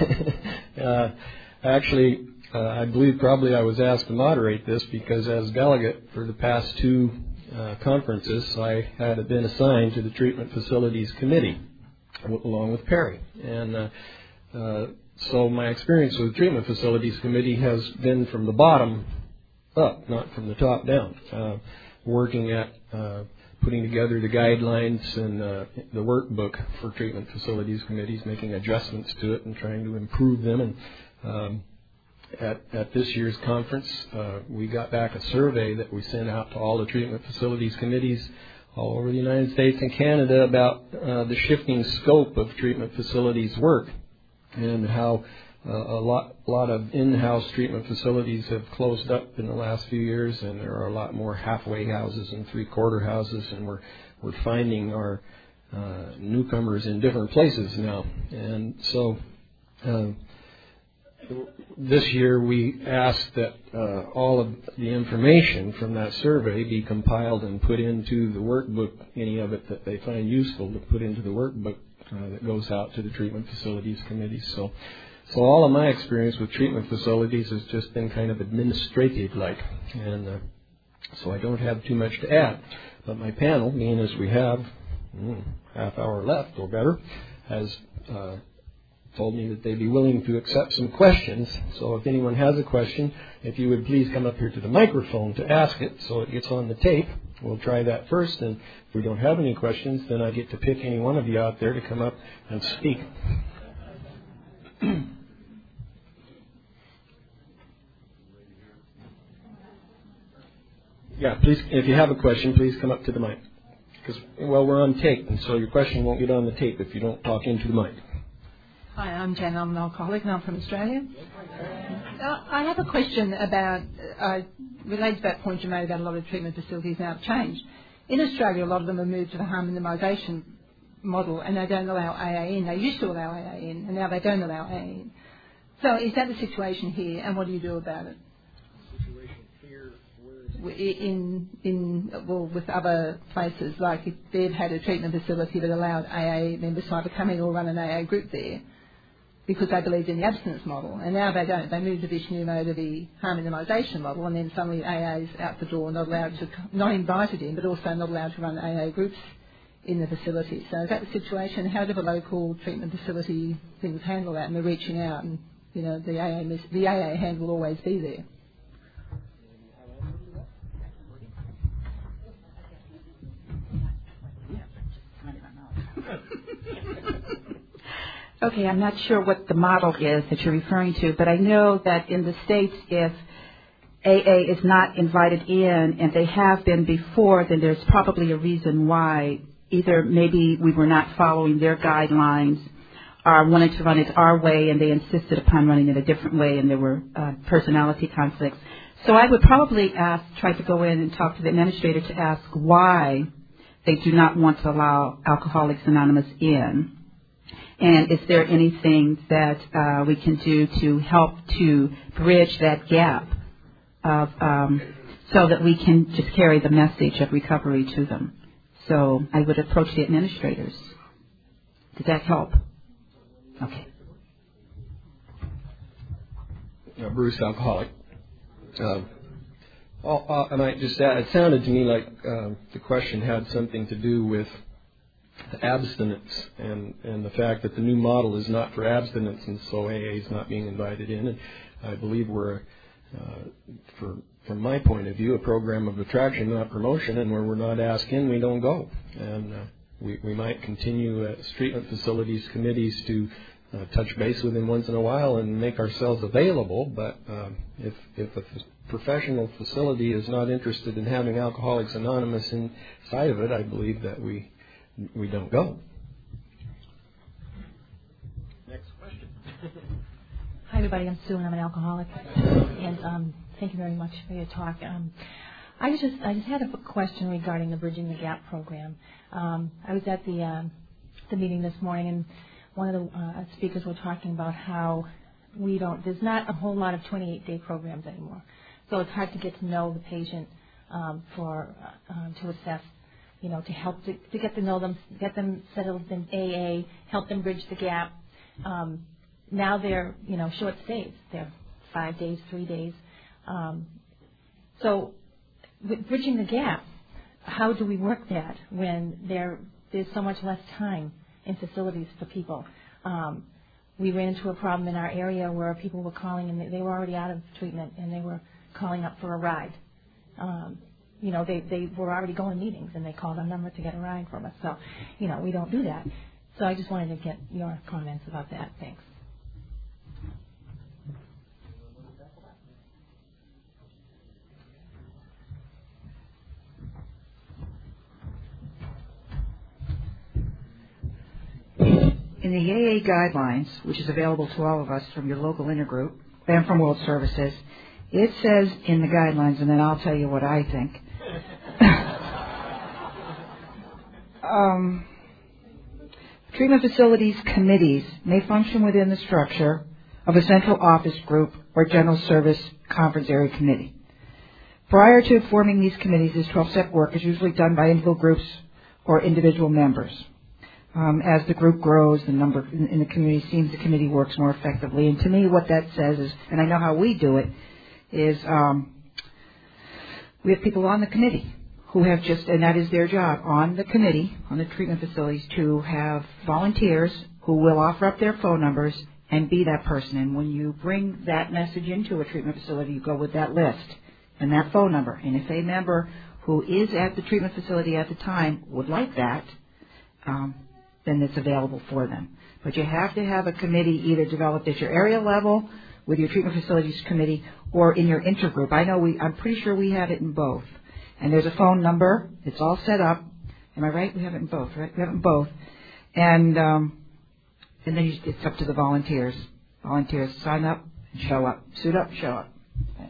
Actually, I believe probably I was asked to moderate this because as delegate for the past two conferences, I had been assigned to the Treatment Facilities Committee along with Perry. And so my experience with the Treatment Facilities Committee has been from the bottom up, not from the top down, working at putting together the guidelines and the workbook for treatment facilities committees, making adjustments to it and trying to improve them. And at this year's conference, we got back a survey that we sent out to all the treatment facilities committees all over the United States and Canada about the shifting scope of treatment facilities work and how a lot of in-house treatment facilities have closed up in the last few years, and there are a lot more halfway houses and three-quarter houses, and we're finding our newcomers in different places now. And so this year we asked that all of the information from that survey be compiled and put into the workbook, any of it that they find useful to put into the workbook that goes out to the treatment facilities committees. So all of my experience with treatment facilities has just been kind of administrative-like, and so I don't have too much to add. But my panel, being as we have half hour left or better, has told me that they'd be willing to accept some questions. So if anyone has a question, if you would please come up here to the microphone to ask it so it gets on the tape. We'll try that first, and if we don't have any questions, then I get to pick any one of you out there to come up and speak. Yeah, please, if you have a question, please come up to the mic. Because, well, we're on tape, and so your question won't get on the tape if you don't talk into the mic. Hi, I'm Jan. I'm an alcoholic, and I'm from Australia. I have a question about, related to that point you made about a lot of treatment facilities now have changed. In Australia, a lot of them have moved to the harm minimisation model, and they don't allow AA in. They used to allow AA in, and now they don't allow AA in. So is that the situation here, and what do you do about it? With other places, like if they've had a treatment facility that allowed AA members to either come in or run an AA group there because they believed in the abstinence model, and now they don't. They moved to Vishnumo to the harm minimisation model, and then suddenly AA's out the door, not invited in, but also not allowed to run AA groups in the facility. So is that the situation? How do the local treatment facility things handle that? And they're reaching out, and the AA hand will always be there. Okay, I'm not sure what the model is that you're referring to, but I know that in the States, if AA is not invited in and they have been before, then there's probably a reason why. Either maybe we were not following their guidelines or wanted to run it our way and they insisted upon running it a different way, and there were personality conflicts. So I would probably try to go in and talk to the administrator to ask why they do not want to allow Alcoholics Anonymous in. And is there anything that we can do to help to bridge that gap of, so that we can just carry the message of recovery to them? So I would approach the administrators. Does that help? Okay. Bruce, alcoholic. I might just add, it sounded to me like the question had something to do with the abstinence and the fact that the new model is not for abstinence, and so AA is not being invited in. And I believe we're from my point of view, a program of attraction, not promotion, and where we're not asked in, we don't go. And we might continue as treatment facilities committees to touch base with them once in a while and make ourselves available, but if a professional facility is not interested in having Alcoholics Anonymous inside of it, I believe that we don't go. Next question. Hi, everybody. I'm Sue, and I'm an alcoholic. And thank you very much for your talk. I just had a question regarding the Bridging the Gap program. I was at the meeting this morning, and one of the speakers were talking about how there's not a whole lot of 28-day programs anymore. So it's hard to get to know the patient to assess, to help to get to know them, get them settled in AA, help them bridge the gap. Now they're, short stays. They're 5 days, 3 days. So with bridging the gap, how do we work that when there's so much less time in facilities for people? We ran into a problem in our area where people were calling and they were already out of treatment and they were calling up for a ride. They were already going to meetings and they called our number to get a ride from us. So, we don't do that. So I just wanted to get your comments about that. Thanks. In the AA guidelines, which is available to all of us from your local intergroup and from World Services, it says in the guidelines, and then I'll tell you what I think. Treatment facilities committees may function within the structure of a central office group or general service conference area committee. Prior to forming these committees, this 12-step work is usually done by individual groups or individual members. As the group grows, the number in the community seems the committee works more effectively. And to me, what that says is, and I know how we do it, is we have people on the committee who have and that is their job, on the committee, on the treatment facilities, to have volunteers who will offer up their phone numbers and be that person. And when you bring that message into a treatment facility, you go with that list and that phone number. And if a member who is at the treatment facility at the time would like that, then it's available for them. But you have to have a committee either developed at your area level with your treatment facilities committee or in your intergroup. I'm pretty sure we have it in both. And there's a phone number. It's all set up. Am I right? We have it in both, right? We have it in both. And then it's up to the volunteers. Volunteers sign up and show up. Suit up, show up. Thanks.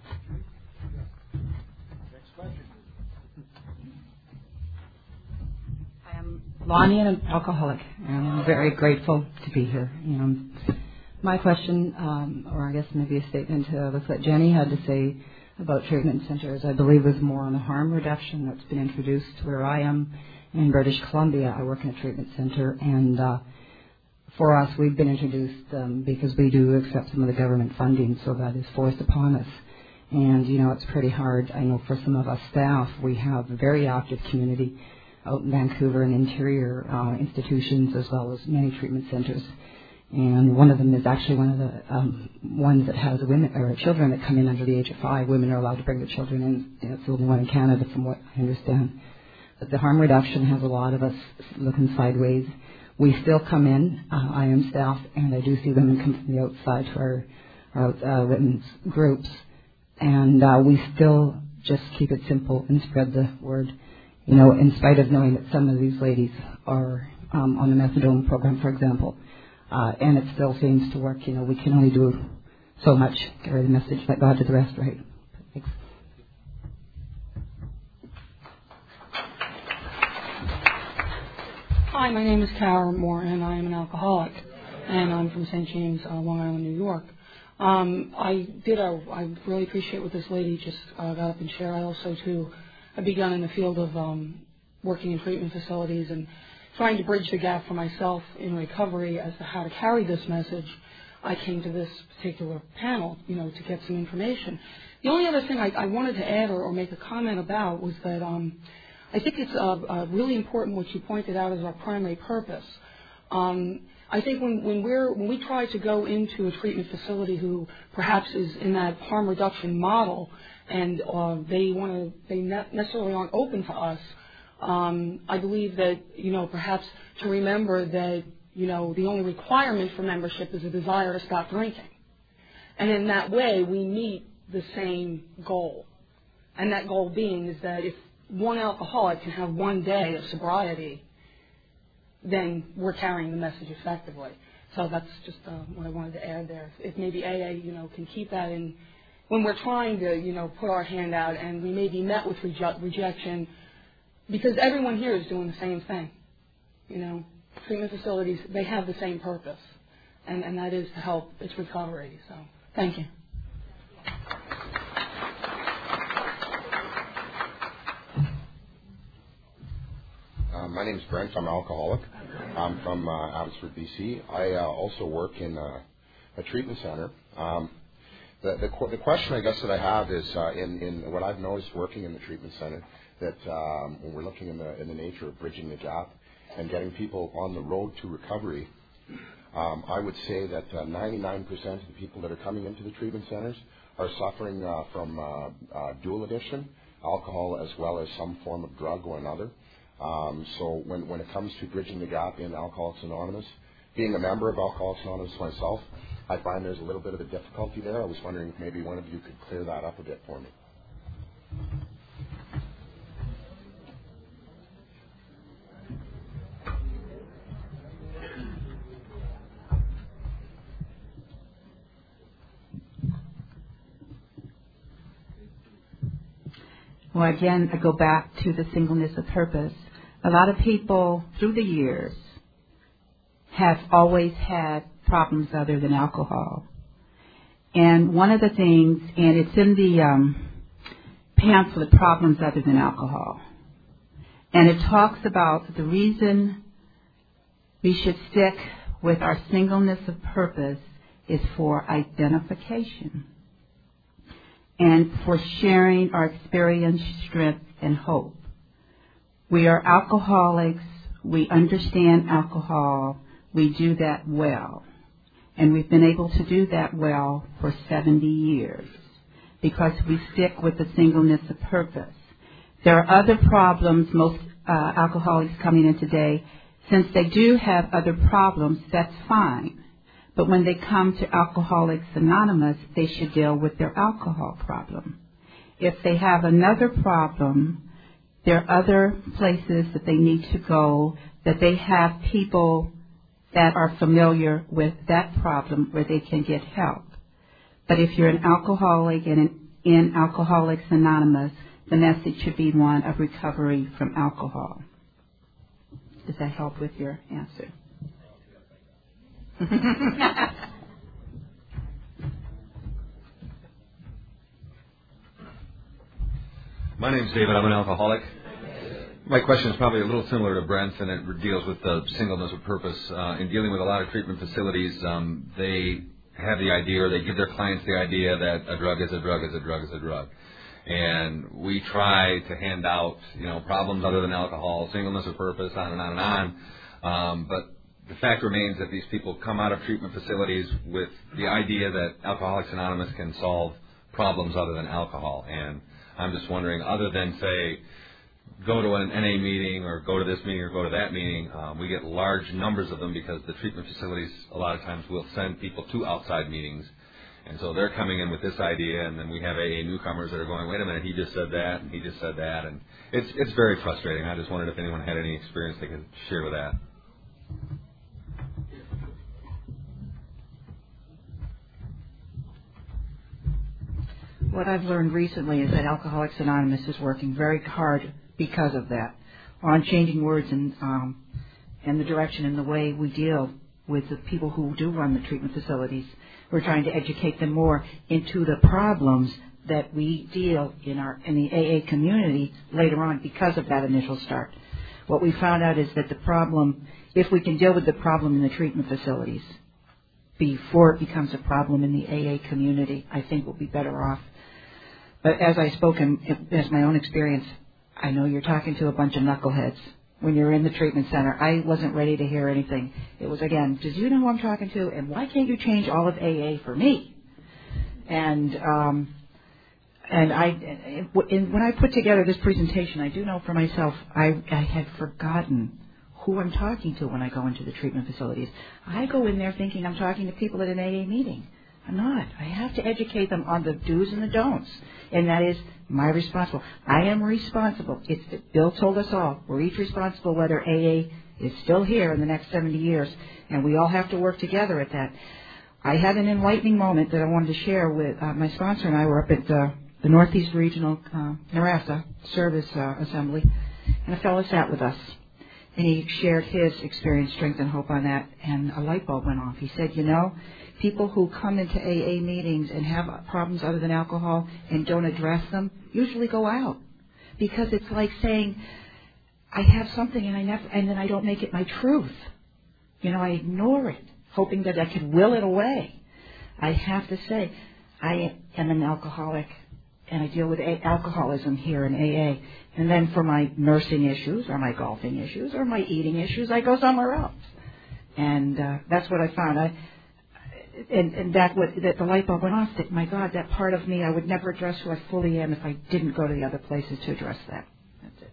Lonnie, and an alcoholic, and I'm very grateful to be here. My question, or I guess maybe a statement with what Jenny had to say about treatment centers, I believe was more on the harm reduction that's been introduced where I am in British Columbia. I work in a treatment center, and for us, we've been introduced because we do accept some of the government funding, so that is forced upon us. And, it's pretty hard. I know for some of us staff, we have a very active community out in Vancouver and interior institutions, as well as many treatment centers. And one of them is actually one of the ones that has women or children that come in under the age of 5. Women are allowed to bring their children in. It's the only one in Canada, from what I understand. But the harm reduction has a lot of us looking sideways. We still come in. I am staff, and I do see women come from the outside to our women's groups. And we still just keep it simple and spread the word. In spite of knowing that some of these ladies are on the methadone program, for example, and it still seems to work. We can only do so much, carry the message, let God do the rest, right? Thanks. Hi, my name is Kara Moore, and I am an alcoholic, and I'm from St. James, Long Island, New York. I really appreciate what this lady just got up and shared. I also, too, have begun in the field of working in treatment facilities and trying to bridge the gap for myself in recovery as to how to carry this message. I came to this particular panel, to get some information. The only other thing I wanted to add or make a comment about was that I think it's really important what you pointed out as our primary purpose. I think when we try to go into a treatment facility who perhaps is in that harm reduction model, and they necessarily aren't open to us, I believe that perhaps to remember that the only requirement for membership is a desire to stop drinking, and in that way we meet the same goal, and that goal being is that if one alcoholic can have one day of sobriety, then we're carrying the message effectively. So that's just what I wanted to add there. If maybe AA, can keep that in when we're trying to, put our hand out, and we may be met with rejection, because everyone here is doing the same thing. Treatment facilities, they have the same purpose, and that is to help its recovery. So thank you. My name's Brent. I'm an alcoholic. I'm from Abbotsford, BC. I also work in a treatment center. The question I guess that I have is in what I've noticed working in the treatment center, that when we're looking in the nature of bridging the gap and getting people on the road to recovery, I would say that 99% of the people that are coming into the treatment centers are suffering from dual addiction, alcohol as well as some form of drug or another. So when it comes to bridging the gap in Alcoholics Anonymous, being a member of Alcoholics Anonymous myself, I find there's a little bit of a difficulty there. I was wondering if maybe one of you could clear that up a bit for me. Well, again, I go back to the singleness of purpose. A lot of people through the years have always had problems other than alcohol. And one of the things, and it's in the pamphlet, Problems Other Than Alcohol, and it talks about the reason we should stick with our singleness of purpose is for identification and for sharing our experience, strength, and hope. We are alcoholics. We understand alcohol. We do that well. And we've been able to do that well for 70 years because we stick with the singleness of purpose. There are other problems, most alcoholics coming in today, since they do have other problems, that's fine. But when they come to Alcoholics Anonymous, they should deal with their alcohol problem. If they have another problem, there are other places that they need to go, that they have people that are familiar with that problem where they can get help. But if you're an alcoholic and in Alcoholics Anonymous, the message should be one of recovery from alcohol. Does that help with your answer? My name's David. I'm an alcoholic. My question is probably a little similar to Brent's, and it deals with the singleness of purpose. In dealing with a lot of treatment facilities, they have the idea, or they give their clients the idea that a drug is a drug is a drug is a drug. And we try to hand out, problems other than alcohol, singleness of purpose, on and on and on. But the fact remains that these people come out of treatment facilities with the idea that Alcoholics Anonymous can solve problems other than alcohol. And I'm just wondering, other than, say, go to an NA meeting or go to this meeting or go to that meeting, we get large numbers of them because the treatment facilities a lot of times will send people to outside meetings. And so they're coming in with this idea, and then we have AA newcomers that are going, wait a minute, he just said that, and he just said that. And it's very frustrating. I just wondered if anyone had any experience they could share with that. What I've learned recently is that Alcoholics Anonymous is working very hard because of that on changing words and the direction and the way we deal with the people who do run the treatment facilities. We're trying to educate them more into the problems that we deal in the AA community later on because of that initial start. What we found out is that the problem, if we can deal with the problem in the treatment facilities before it becomes a problem in the AA community, I think we'll be better off. But as I spoke, as my own experience, I know you're talking to a bunch of knuckleheads, when you're in the treatment center. I wasn't ready to hear anything. It was, again, did you know who I'm talking to? And why can't you change all of AA for me? And when I put together this presentation, I do know for myself, I had forgotten who I'm talking to when I go into the treatment facilities. I go in there thinking I'm talking to people at an AA meeting. I'm not. I have to educate them on the do's and the don'ts. And that is my responsible. I am responsible. Bill told us all, we're each responsible whether AA is still here in the next 70 years. And we all have to work together at that. I had an enlightening moment that I wanted to share with my sponsor and I were up at the Northeast Regional NARASA Service Assembly. And a fellow sat with us. And he shared his experience, strength, and hope on that. And a light bulb went off. He said, you know, people who come into AA meetings and have problems other than alcohol and don't address them usually go out. Because it's like saying, I have something and then I don't make it my truth. You know, I ignore it, hoping that I can will it away. I have to say, I am an alcoholic and I deal with alcoholism here in AA. And then for my nursing issues or my golfing issues or my eating issues, I go somewhere else. And that's what I found. That the light bulb went off. That, my God, that part of me, I would never address who I fully am if I didn't go to the other places to address that. That's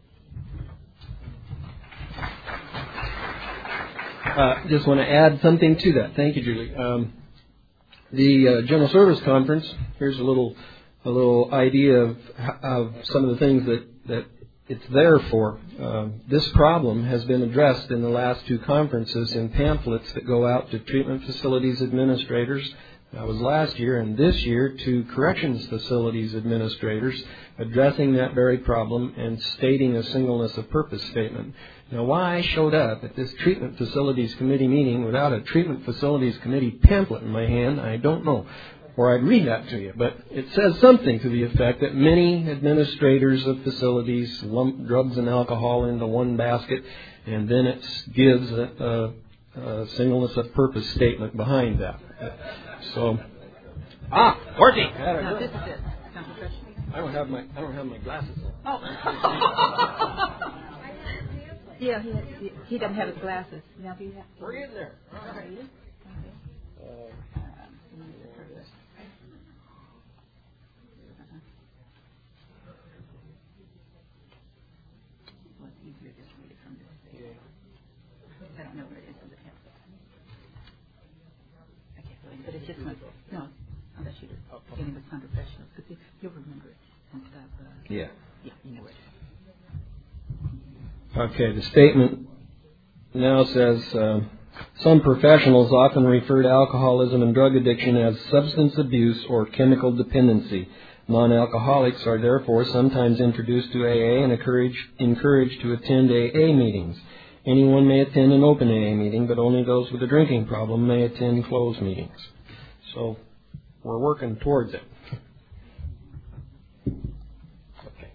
it. Just want to add something to that. Thank you, Julie. The General Service Conference, here's a little idea of some of the things that it's there for. This problem has been addressed in the last two conferences in pamphlets that go out to treatment facilities administrators. That was last year, and this year to corrections facilities administrators, addressing that very problem and stating a singleness of purpose statement. Now, why I showed up at this treatment facilities committee meeting without a treatment facilities committee pamphlet in my hand, I don't know. Or I'd read that to you, but it says something to the effect that many administrators of facilities lump drugs and alcohol into one basket, and then it gives a singleness of purpose statement behind that. So, Horty! No, this is it. I don't have my glasses on. Oh. Yeah, he doesn't have his glasses. Now, do you have? We're in there. Okay. I don't know where it is in the pamphlet. Okay, but it's just one. No, I'll let you do it. Beginning with some professionals, because you'll remember it and stuff. Yeah, you know it. Okay, the statement now says, some professionals often refer to alcoholism and drug addiction as substance abuse or chemical dependency. Non-alcoholics are therefore sometimes introduced to AA and encouraged to attend AA meetings. Anyone may attend an open AA meeting, but only those with a drinking problem may attend closed meetings. So we're working towards it. Okay.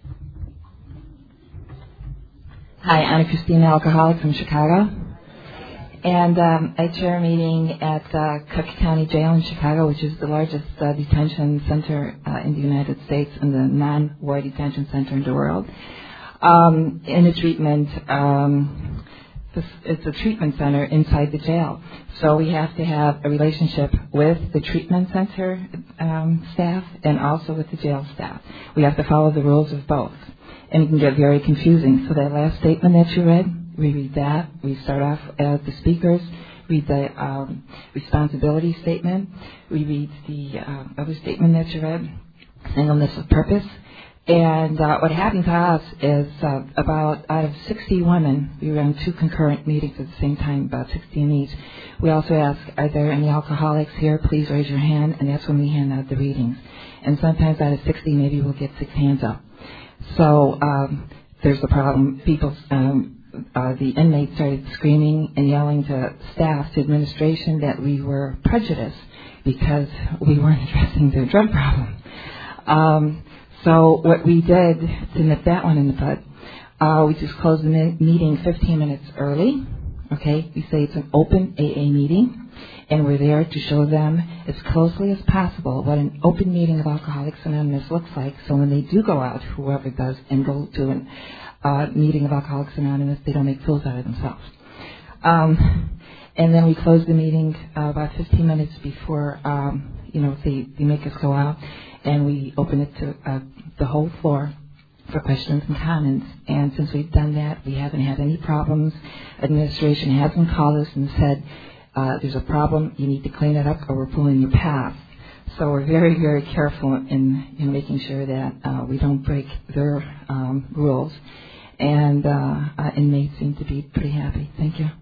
Hi, I'm Christina, alcoholic from Chicago. And I chair a meeting at Cook County Jail in Chicago, which is the largest detention center in the United States and the non-war detention center in the world. In a treatment, it's a treatment center inside the jail. So we have to have a relationship with the treatment center staff and also with the jail staff. We have to follow the rules of both. And it can get very confusing. So that last statement that you read, we read that. We start off as the speakers, read the responsibility statement. We read the other statement that you read, singleness of purpose. And what happened to us is about out of 60 women, we ran 2 concurrent meetings at the same time, about 16 each. We also ask, are there any alcoholics here? Please raise your hand, and that's when we hand out the readings. And sometimes out of 60, maybe we'll get 6 hands up. So there's the problem. People, the inmates started screaming and yelling to staff, to administration, that we were prejudiced because we weren't addressing their drug problem. So what we did to nip that one in the bud, we just closed the meeting 15 minutes early. Okay, we say it's an open AA meeting. And we're there to show them as closely as possible what an open meeting of Alcoholics Anonymous looks like. So when they do go out, whoever does enroll to a meeting of Alcoholics Anonymous, they don't make fools out of themselves. And then we close the meeting about 15 minutes before, they make us go out, and we open it to the whole floor for questions and comments. And since we've done that, we haven't had any problems. Administration hasn't called us and said, there's a problem, you need to clean it up, or we're pulling your path. So we're very, very careful in making sure that we don't break their rules. And inmates seem to be pretty happy. Thank you.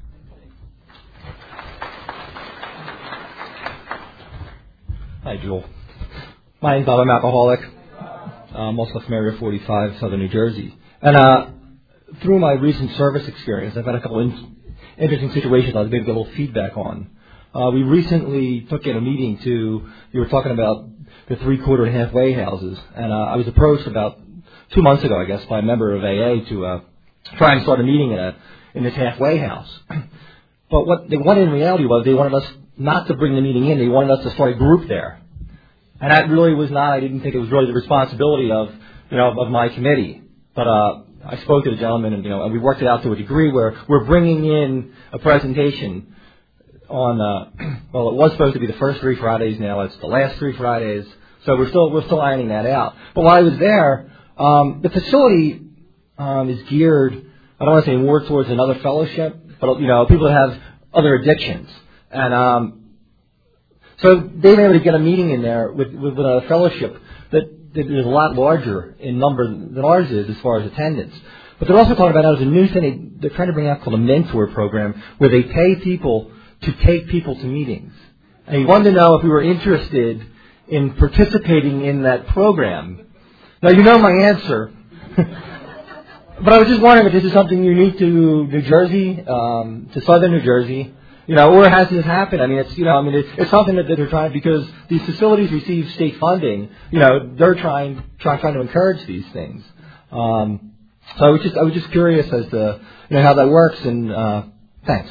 Hi, Joel. My name's Bob. I'm an alcoholic. I'm also from Area 45, Southern New Jersey. And through my recent service experience, I've had a couple interesting situations I'll maybe get a little feedback on. We recently took in a meeting you were talking about the 3-quarter and halfway houses. And I was approached about 2 months ago, I guess, by a member of AA to try and start a meeting in this halfway house. But what they wanted in reality was they wanted us not to bring the meeting in. They wanted us to start a group there. And that really was not, I didn't think it was really the responsibility of my committee. But I spoke to the gentleman and we worked it out to a degree where we're bringing in a presentation on, it was supposed to be the first 3 Fridays, now it's the last 3 Fridays. So we're still ironing that out. But while I was there, the facility is geared, I don't want to say more towards another fellowship, but people that have other addictions. And so they were able to get a meeting in there with a fellowship that is a lot larger in number than ours is as far as attendance. But they're also talking about how there's a new thing they're trying to bring out called a mentor program where they pay people to take people to meetings. And he wanted to know if we were interested in participating in that program. Now, you know my answer. But I was just wondering if this is something unique to New Jersey, to Southern New Jersey. Or has this happened? I mean, it's something that they're trying, because these facilities receive state funding. They're trying to encourage these things. So I was just curious as to how that works. And thanks.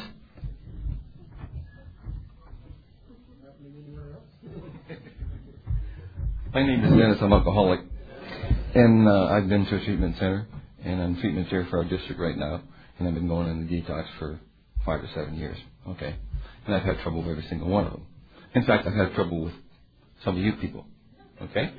My name is Dennis. I'm an alcoholic, and I've been to a treatment center, and I'm treatment chair for our district right now, and I've been going in the detox for 5 or 7 years. Okay. And I've had trouble with every single one of them. In fact, I've had trouble with some of you people. Okay?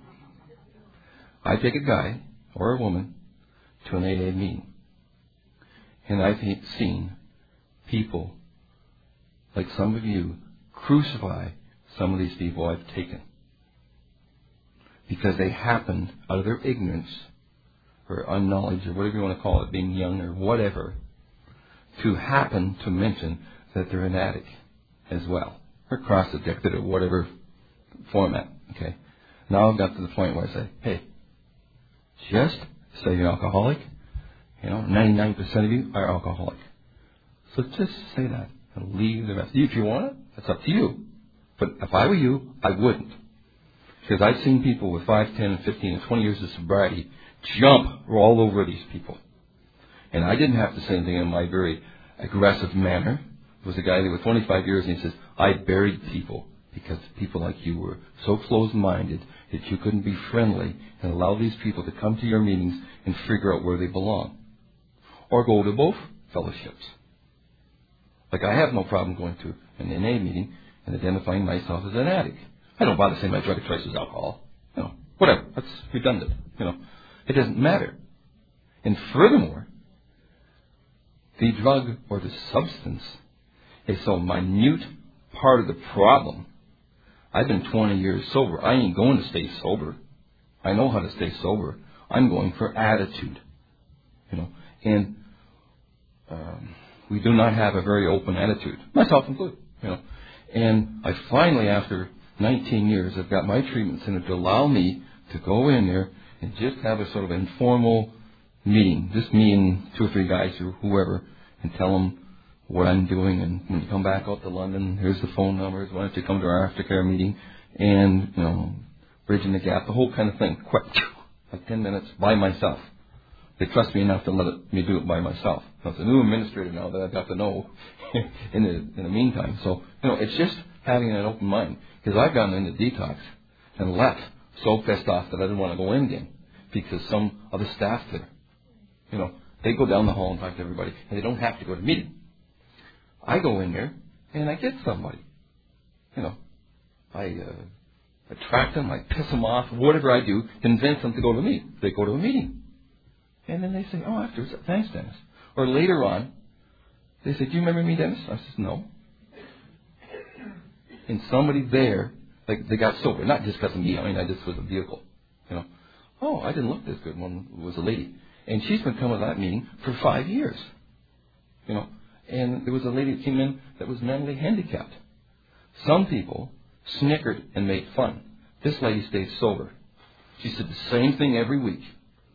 I take a guy or a woman to an AA meeting. And I've seen people, like some of you, crucify some of these people I've taken. Because they happened, out of their ignorance, or unknowledge, or whatever you want to call it, being young or whatever, to happen to mention that they're an addict as well, or cross-addicted, or whatever format. Okay. Now I've got to the point where I say, hey, just say you're alcoholic. 99% of you are alcoholic. So just say that and leave the rest. If you want it, that's up to you. But if I were you, I wouldn't. Because I've seen people with 5, 10, 15, and 20 years of sobriety jump all over these people. And I didn't have to say anything in my very aggressive manner. There was a guy there with 25 years, and he says, I buried people because people like you were so closed-minded that you couldn't be friendly and allow these people to come to your meetings and figure out where they belong. Or go to both fellowships. Like I have no problem going to an NA meeting and identifying myself as an addict. I don't bother saying my drug of choice is alcohol. Whatever. That's redundant. It doesn't matter. And furthermore, the drug or the substance is so minute part of the problem. I've been 20 years sober. I ain't going to stay sober. I know how to stay sober. I'm going for attitude. And we do not have a very open attitude, myself included. And I finally, after 19 years, I've got my treatment center to allow me to go in there and just have a sort of informal meeting, just me and 2 or 3 guys or whoever, and tell them what I'm doing. And when you come back out to London, here's the phone numbers. Why don't you come to our aftercare meeting? And, bridging the gap, the whole kind of thing. Quick, like 10 minutes by myself. They trust me enough to let me do it by myself. Now, it's a new administrator now that I've got to know in the meantime. So, it's just having an open mind. Because I've gone into detox and left so pissed off that I didn't want to go in again because some of the staff there, they go down the hall and talk to everybody, and they don't have to go to meeting. I go in there and I get somebody. I attract them, I piss them off, whatever I do, convince them to go to a meeting. They go to a meeting. And then they say, oh, afterwards, thanks, Dennis. Or later on, they say, do you remember me, Dennis? I says, no. And somebody there, they got sober. Not just because of me. I just was a vehicle. Oh, I didn't look this good. One was a lady. And she's been coming to that meeting for 5 years. And there was a lady that came in that was mentally handicapped. Some people snickered and made fun. This lady stayed sober. She said the same thing every week.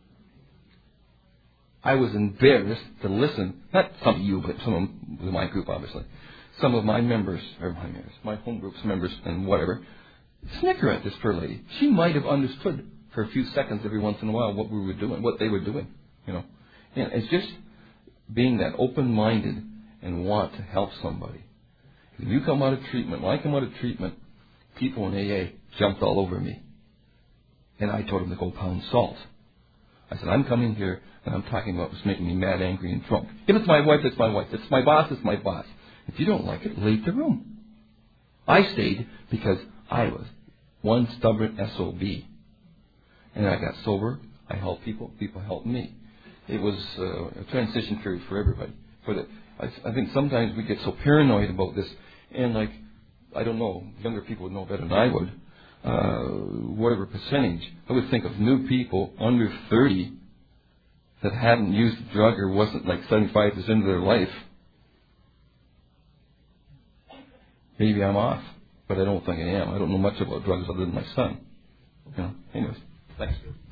I was embarrassed to listen, not some of you, but some of my group, obviously. Some of my members, my home group's members and whatever, snicker at this poor lady. She might have understood for a few seconds every once in a while what we were doing, what they were doing. And it's just being that open-minded and want to help somebody. If you come out of treatment, when I come out of treatment, people in AA jumped all over me. And I told them to go pound salt. I said, I'm coming here and I'm talking about what's making me mad, angry, and drunk. If it's my wife, it's my wife. If it's my boss, it's my boss. If you don't like it, leave the room. I stayed because I was one stubborn SOB. And I got sober. I helped people. People helped me. It was a transition period for everybody. I think sometimes we get so paranoid about this. And I don't know, younger people would know better than I would. Whatever percentage. I would think of new people under 30 that hadn't used a drug or wasn't 75% of their life. Maybe I'm off, but I don't think I am. I don't know much about drugs other than my son. Anyways, thanks.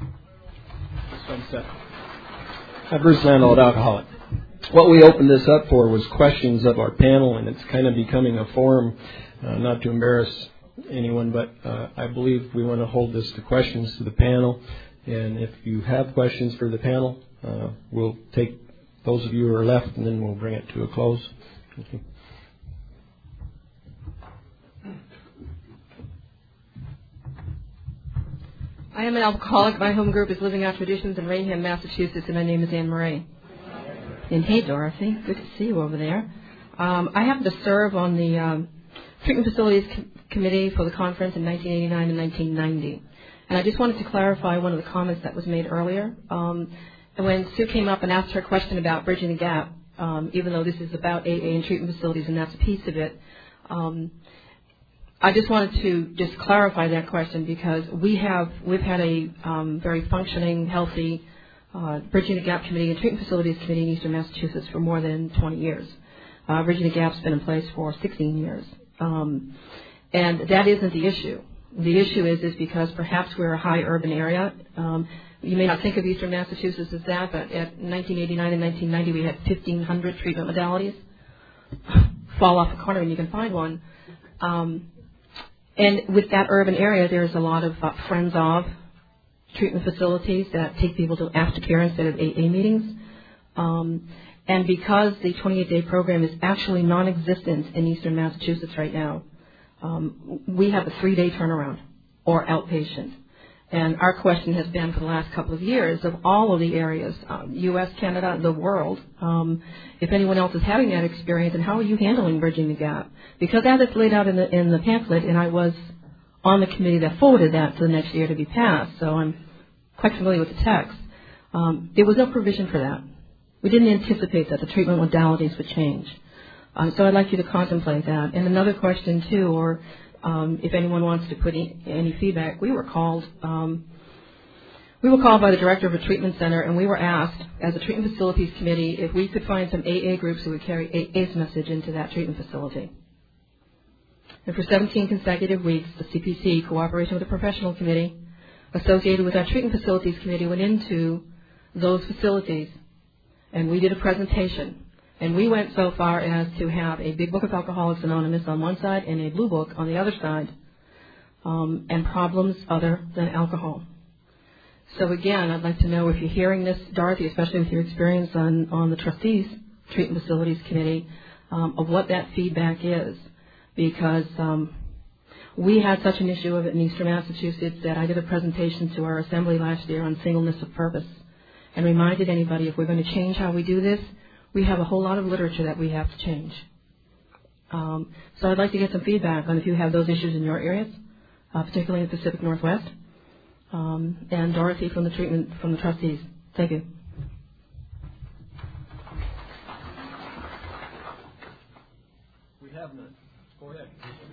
Bruce Landau, alcoholic. What we opened this up for was questions of our panel, and it's kind of becoming a forum, not to embarrass anyone, but I believe we want to hold this to questions to the panel. And if you have questions for the panel, we'll take those of you who are left, and then we'll bring it to a close. Thank you. I am an alcoholic. My home group is Living Out Traditions in Rainham, Massachusetts, and my name is Anne Marie. And hey, Dorothy, good to see you over there. I happen to serve on the Treatment Facilities Committee for the conference in 1989 and 1990. And I just wanted to clarify one of the comments that was made earlier. When Sue came up and asked her question about bridging the gap, even though this is about AA and treatment facilities and that's a piece of it, I just wanted to just clarify that question because we've had a very functioning, healthy Bridging the Gap Committee and Treatment Facilities Committee in Eastern Massachusetts for more than 20 years. Bridging the Gap's been in place for 16 years. And that isn't the issue. The issue is because perhaps we're a high urban area. You may not think of Eastern Massachusetts as that, but at 1989 and 1990 we had 1,500 treatment modalities. Fall off a corner and you can find one. And with that urban area, there's a lot of friends of treatment facilities that take people to aftercare instead of AA meetings. And because the 28-day program is actually non-existent in Eastern Massachusetts right now, we have a 3-day turnaround or outpatient. And our question has been for the last couple of years of all of the areas, U.S., Canada, the world, if anyone else is having that experience, and how are you handling Bridging the Gap? Because as it's laid out in the pamphlet, and I was on the committee that forwarded that to the next year to be passed, so I'm quite familiar with the text, there was no provision for that. We didn't anticipate that the treatment modalities would change. So I'd like you to contemplate that. And another question, too, or if anyone wants to put any feedback, we were called by the director of a treatment center, and we were asked, as a treatment facilities committee, if we could find some AA groups who would carry AA's message into that treatment facility. And for 17 consecutive weeks, the CPC, cooperation with the professional committee, associated with our treatment facilities committee, went into those facilities, and we did a presentation. And we went so far as to have a big book of Alcoholics Anonymous on one side and a blue book on the other side, and problems other than alcohol. So again, I'd like to know if you're hearing this, Dorothy, especially with your experience on the trustees treatment facilities committee, of what that feedback is, because we had such an issue of it in Eastern Massachusetts that I did a presentation to our assembly last year on singleness of purpose and reminded anybody if we're going to change how we do this, we have a whole lot of literature that we have to change. So I'd like to get some feedback on if you have those issues in your areas, particularly in the Pacific Northwest. And Dorothy from the trustees. Thank you. We have none. Go ahead.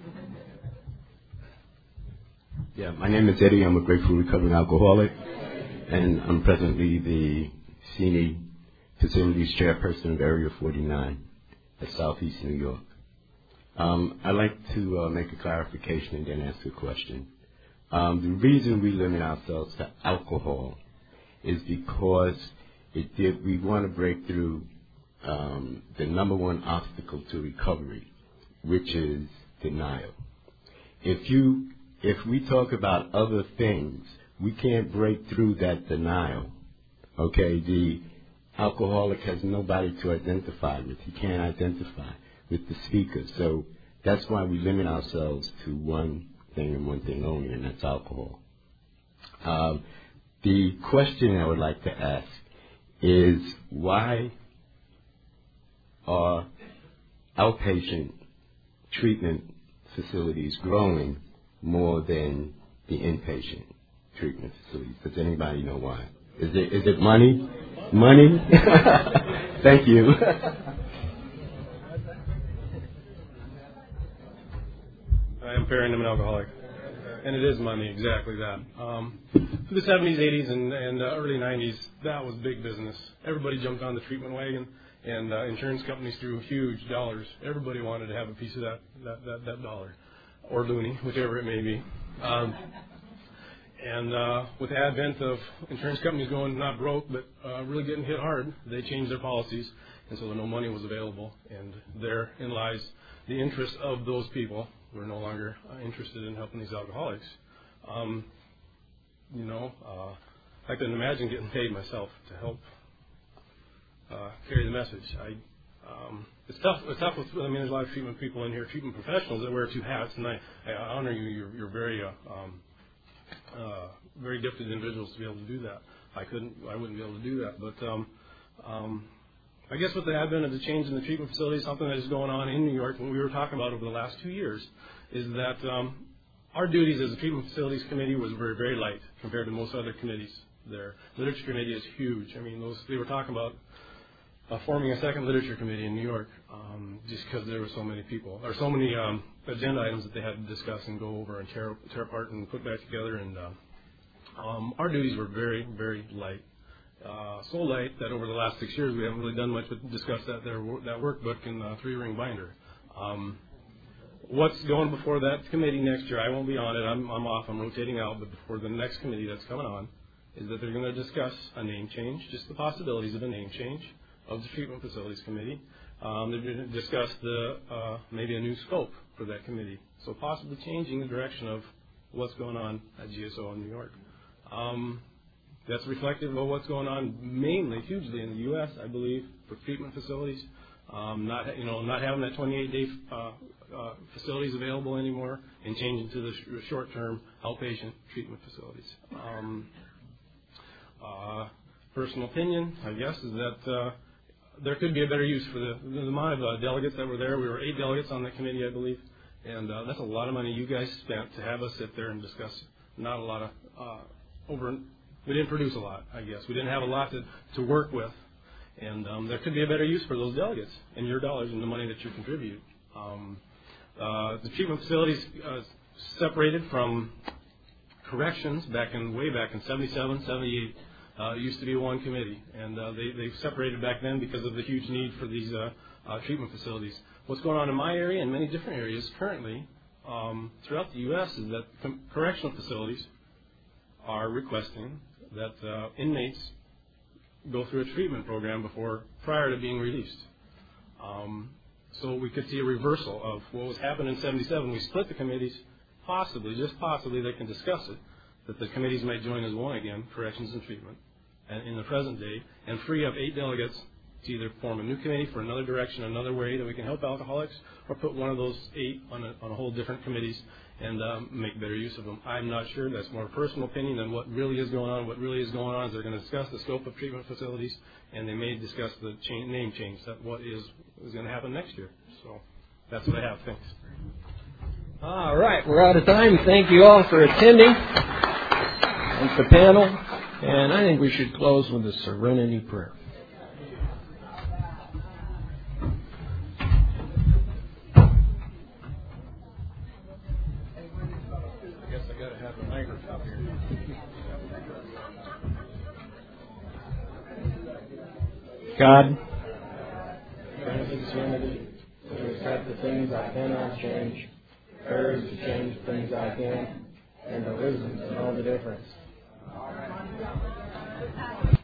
Yeah, my name is Eddie. I'm a grateful recovering alcoholic, and I'm presently the senior facilities chairperson of Area 49 at Southeast New York. I'd like to make a clarification and then ask a question. The reason we limit ourselves to alcohol is because we want to break through the number one obstacle to recovery, which is denial. If we talk about other things, we can't break through that denial. Okay, the alcoholic has nobody to identify with. He can't identify with the speaker. So that's why we limit ourselves to one thing and one thing only, and that's alcohol. The question I would like to ask is, why are outpatient treatment facilities growing more than the inpatient treatment facilities? Does anybody know why? Is it money? Money? Thank you. I'm Perry, I'm an alcoholic. And it is money, exactly that. Through the 70s, 80s, and early 90s, that was big business. Everybody jumped on the treatment wagon, and insurance companies threw huge dollars. Everybody wanted to have a piece of that dollar, or loony, whichever it may be. And with the advent of insurance companies going not broke, but really getting hit hard, they changed their policies, and so no money was available. And therein lies the interest of those people. We're no longer interested in helping these alcoholics. I couldn't imagine getting paid myself to help carry the message. It's tough. There's a lot of treatment people in here, treatment professionals that wear two hats, and I honor you. You're very, very gifted individuals to be able to do that. I wouldn't be able to do that. But I guess with the advent of the change in the treatment facilities, something that is going on in New York, what we were talking about over the last 2 years, is that our duties as a treatment facilities committee was very, very light compared to most other committees. Their literature committee is huge. I mean, they were talking about forming a second literature committee in New York, just because there were so many people, or so many agenda items that they had to discuss and go over and tear apart and put back together. And our duties were very, very light. So light that over the last 6 years we haven't really done much but discuss that workbook in the 3-ring binder. What's going before that committee next year, I won't be on it. I'm off. I'm rotating out. But before the next committee that's coming on is that they're going to discuss a name change, just the possibilities of a name change of the treatment facilities committee. They're going to discuss maybe a new scope for that committee. So possibly changing the direction of what's going on at GSO in New York. That's reflective of what's going on mainly, hugely in the U.S., I believe, for treatment facilities. Not having that 28-day facilities available anymore, and changing to the short-term outpatient treatment facilities. Personal opinion, I guess, is that there could be a better use for the amount of delegates that were there. We were 8 delegates on that committee, I believe, and that's a lot of money you guys spent to have us sit there and discuss. Not a lot of we didn't produce a lot, I guess. We didn't have a lot to work with. And there could be a better use for those delegates and your dollars and the money that you contribute. The treatment facilities separated from corrections way back in 77, 78. It used to be one committee, and they separated back then because of the huge need for these treatment facilities. What's going on in my area and many different areas currently throughout the U.S. is that correctional facilities are requesting that inmates go through a treatment program prior to being released. So we could see a reversal of what was happening in 77. We split the committees, just possibly, they can discuss it. that the committees might join as one again, corrections and treatment, and in the present day, and free up 8 delegates to either form a new committee for another direction, another way that we can help alcoholics, or put one of those 8 on a whole different committees and make better use of them. I'm not sure. That's more personal opinion than what really is going on. What really is going on is they're going to discuss the scope of treatment facilities, and they may discuss the name change. That what is going to happen next year. So that's what I have. Thanks. All right, we're out of time. Thank you all for attending. Thanks the panel. And I think we should close with a serenity prayer. God, grant me serenity to accept the things I cannot change, courage to change the things I can, and the wisdom to know the difference.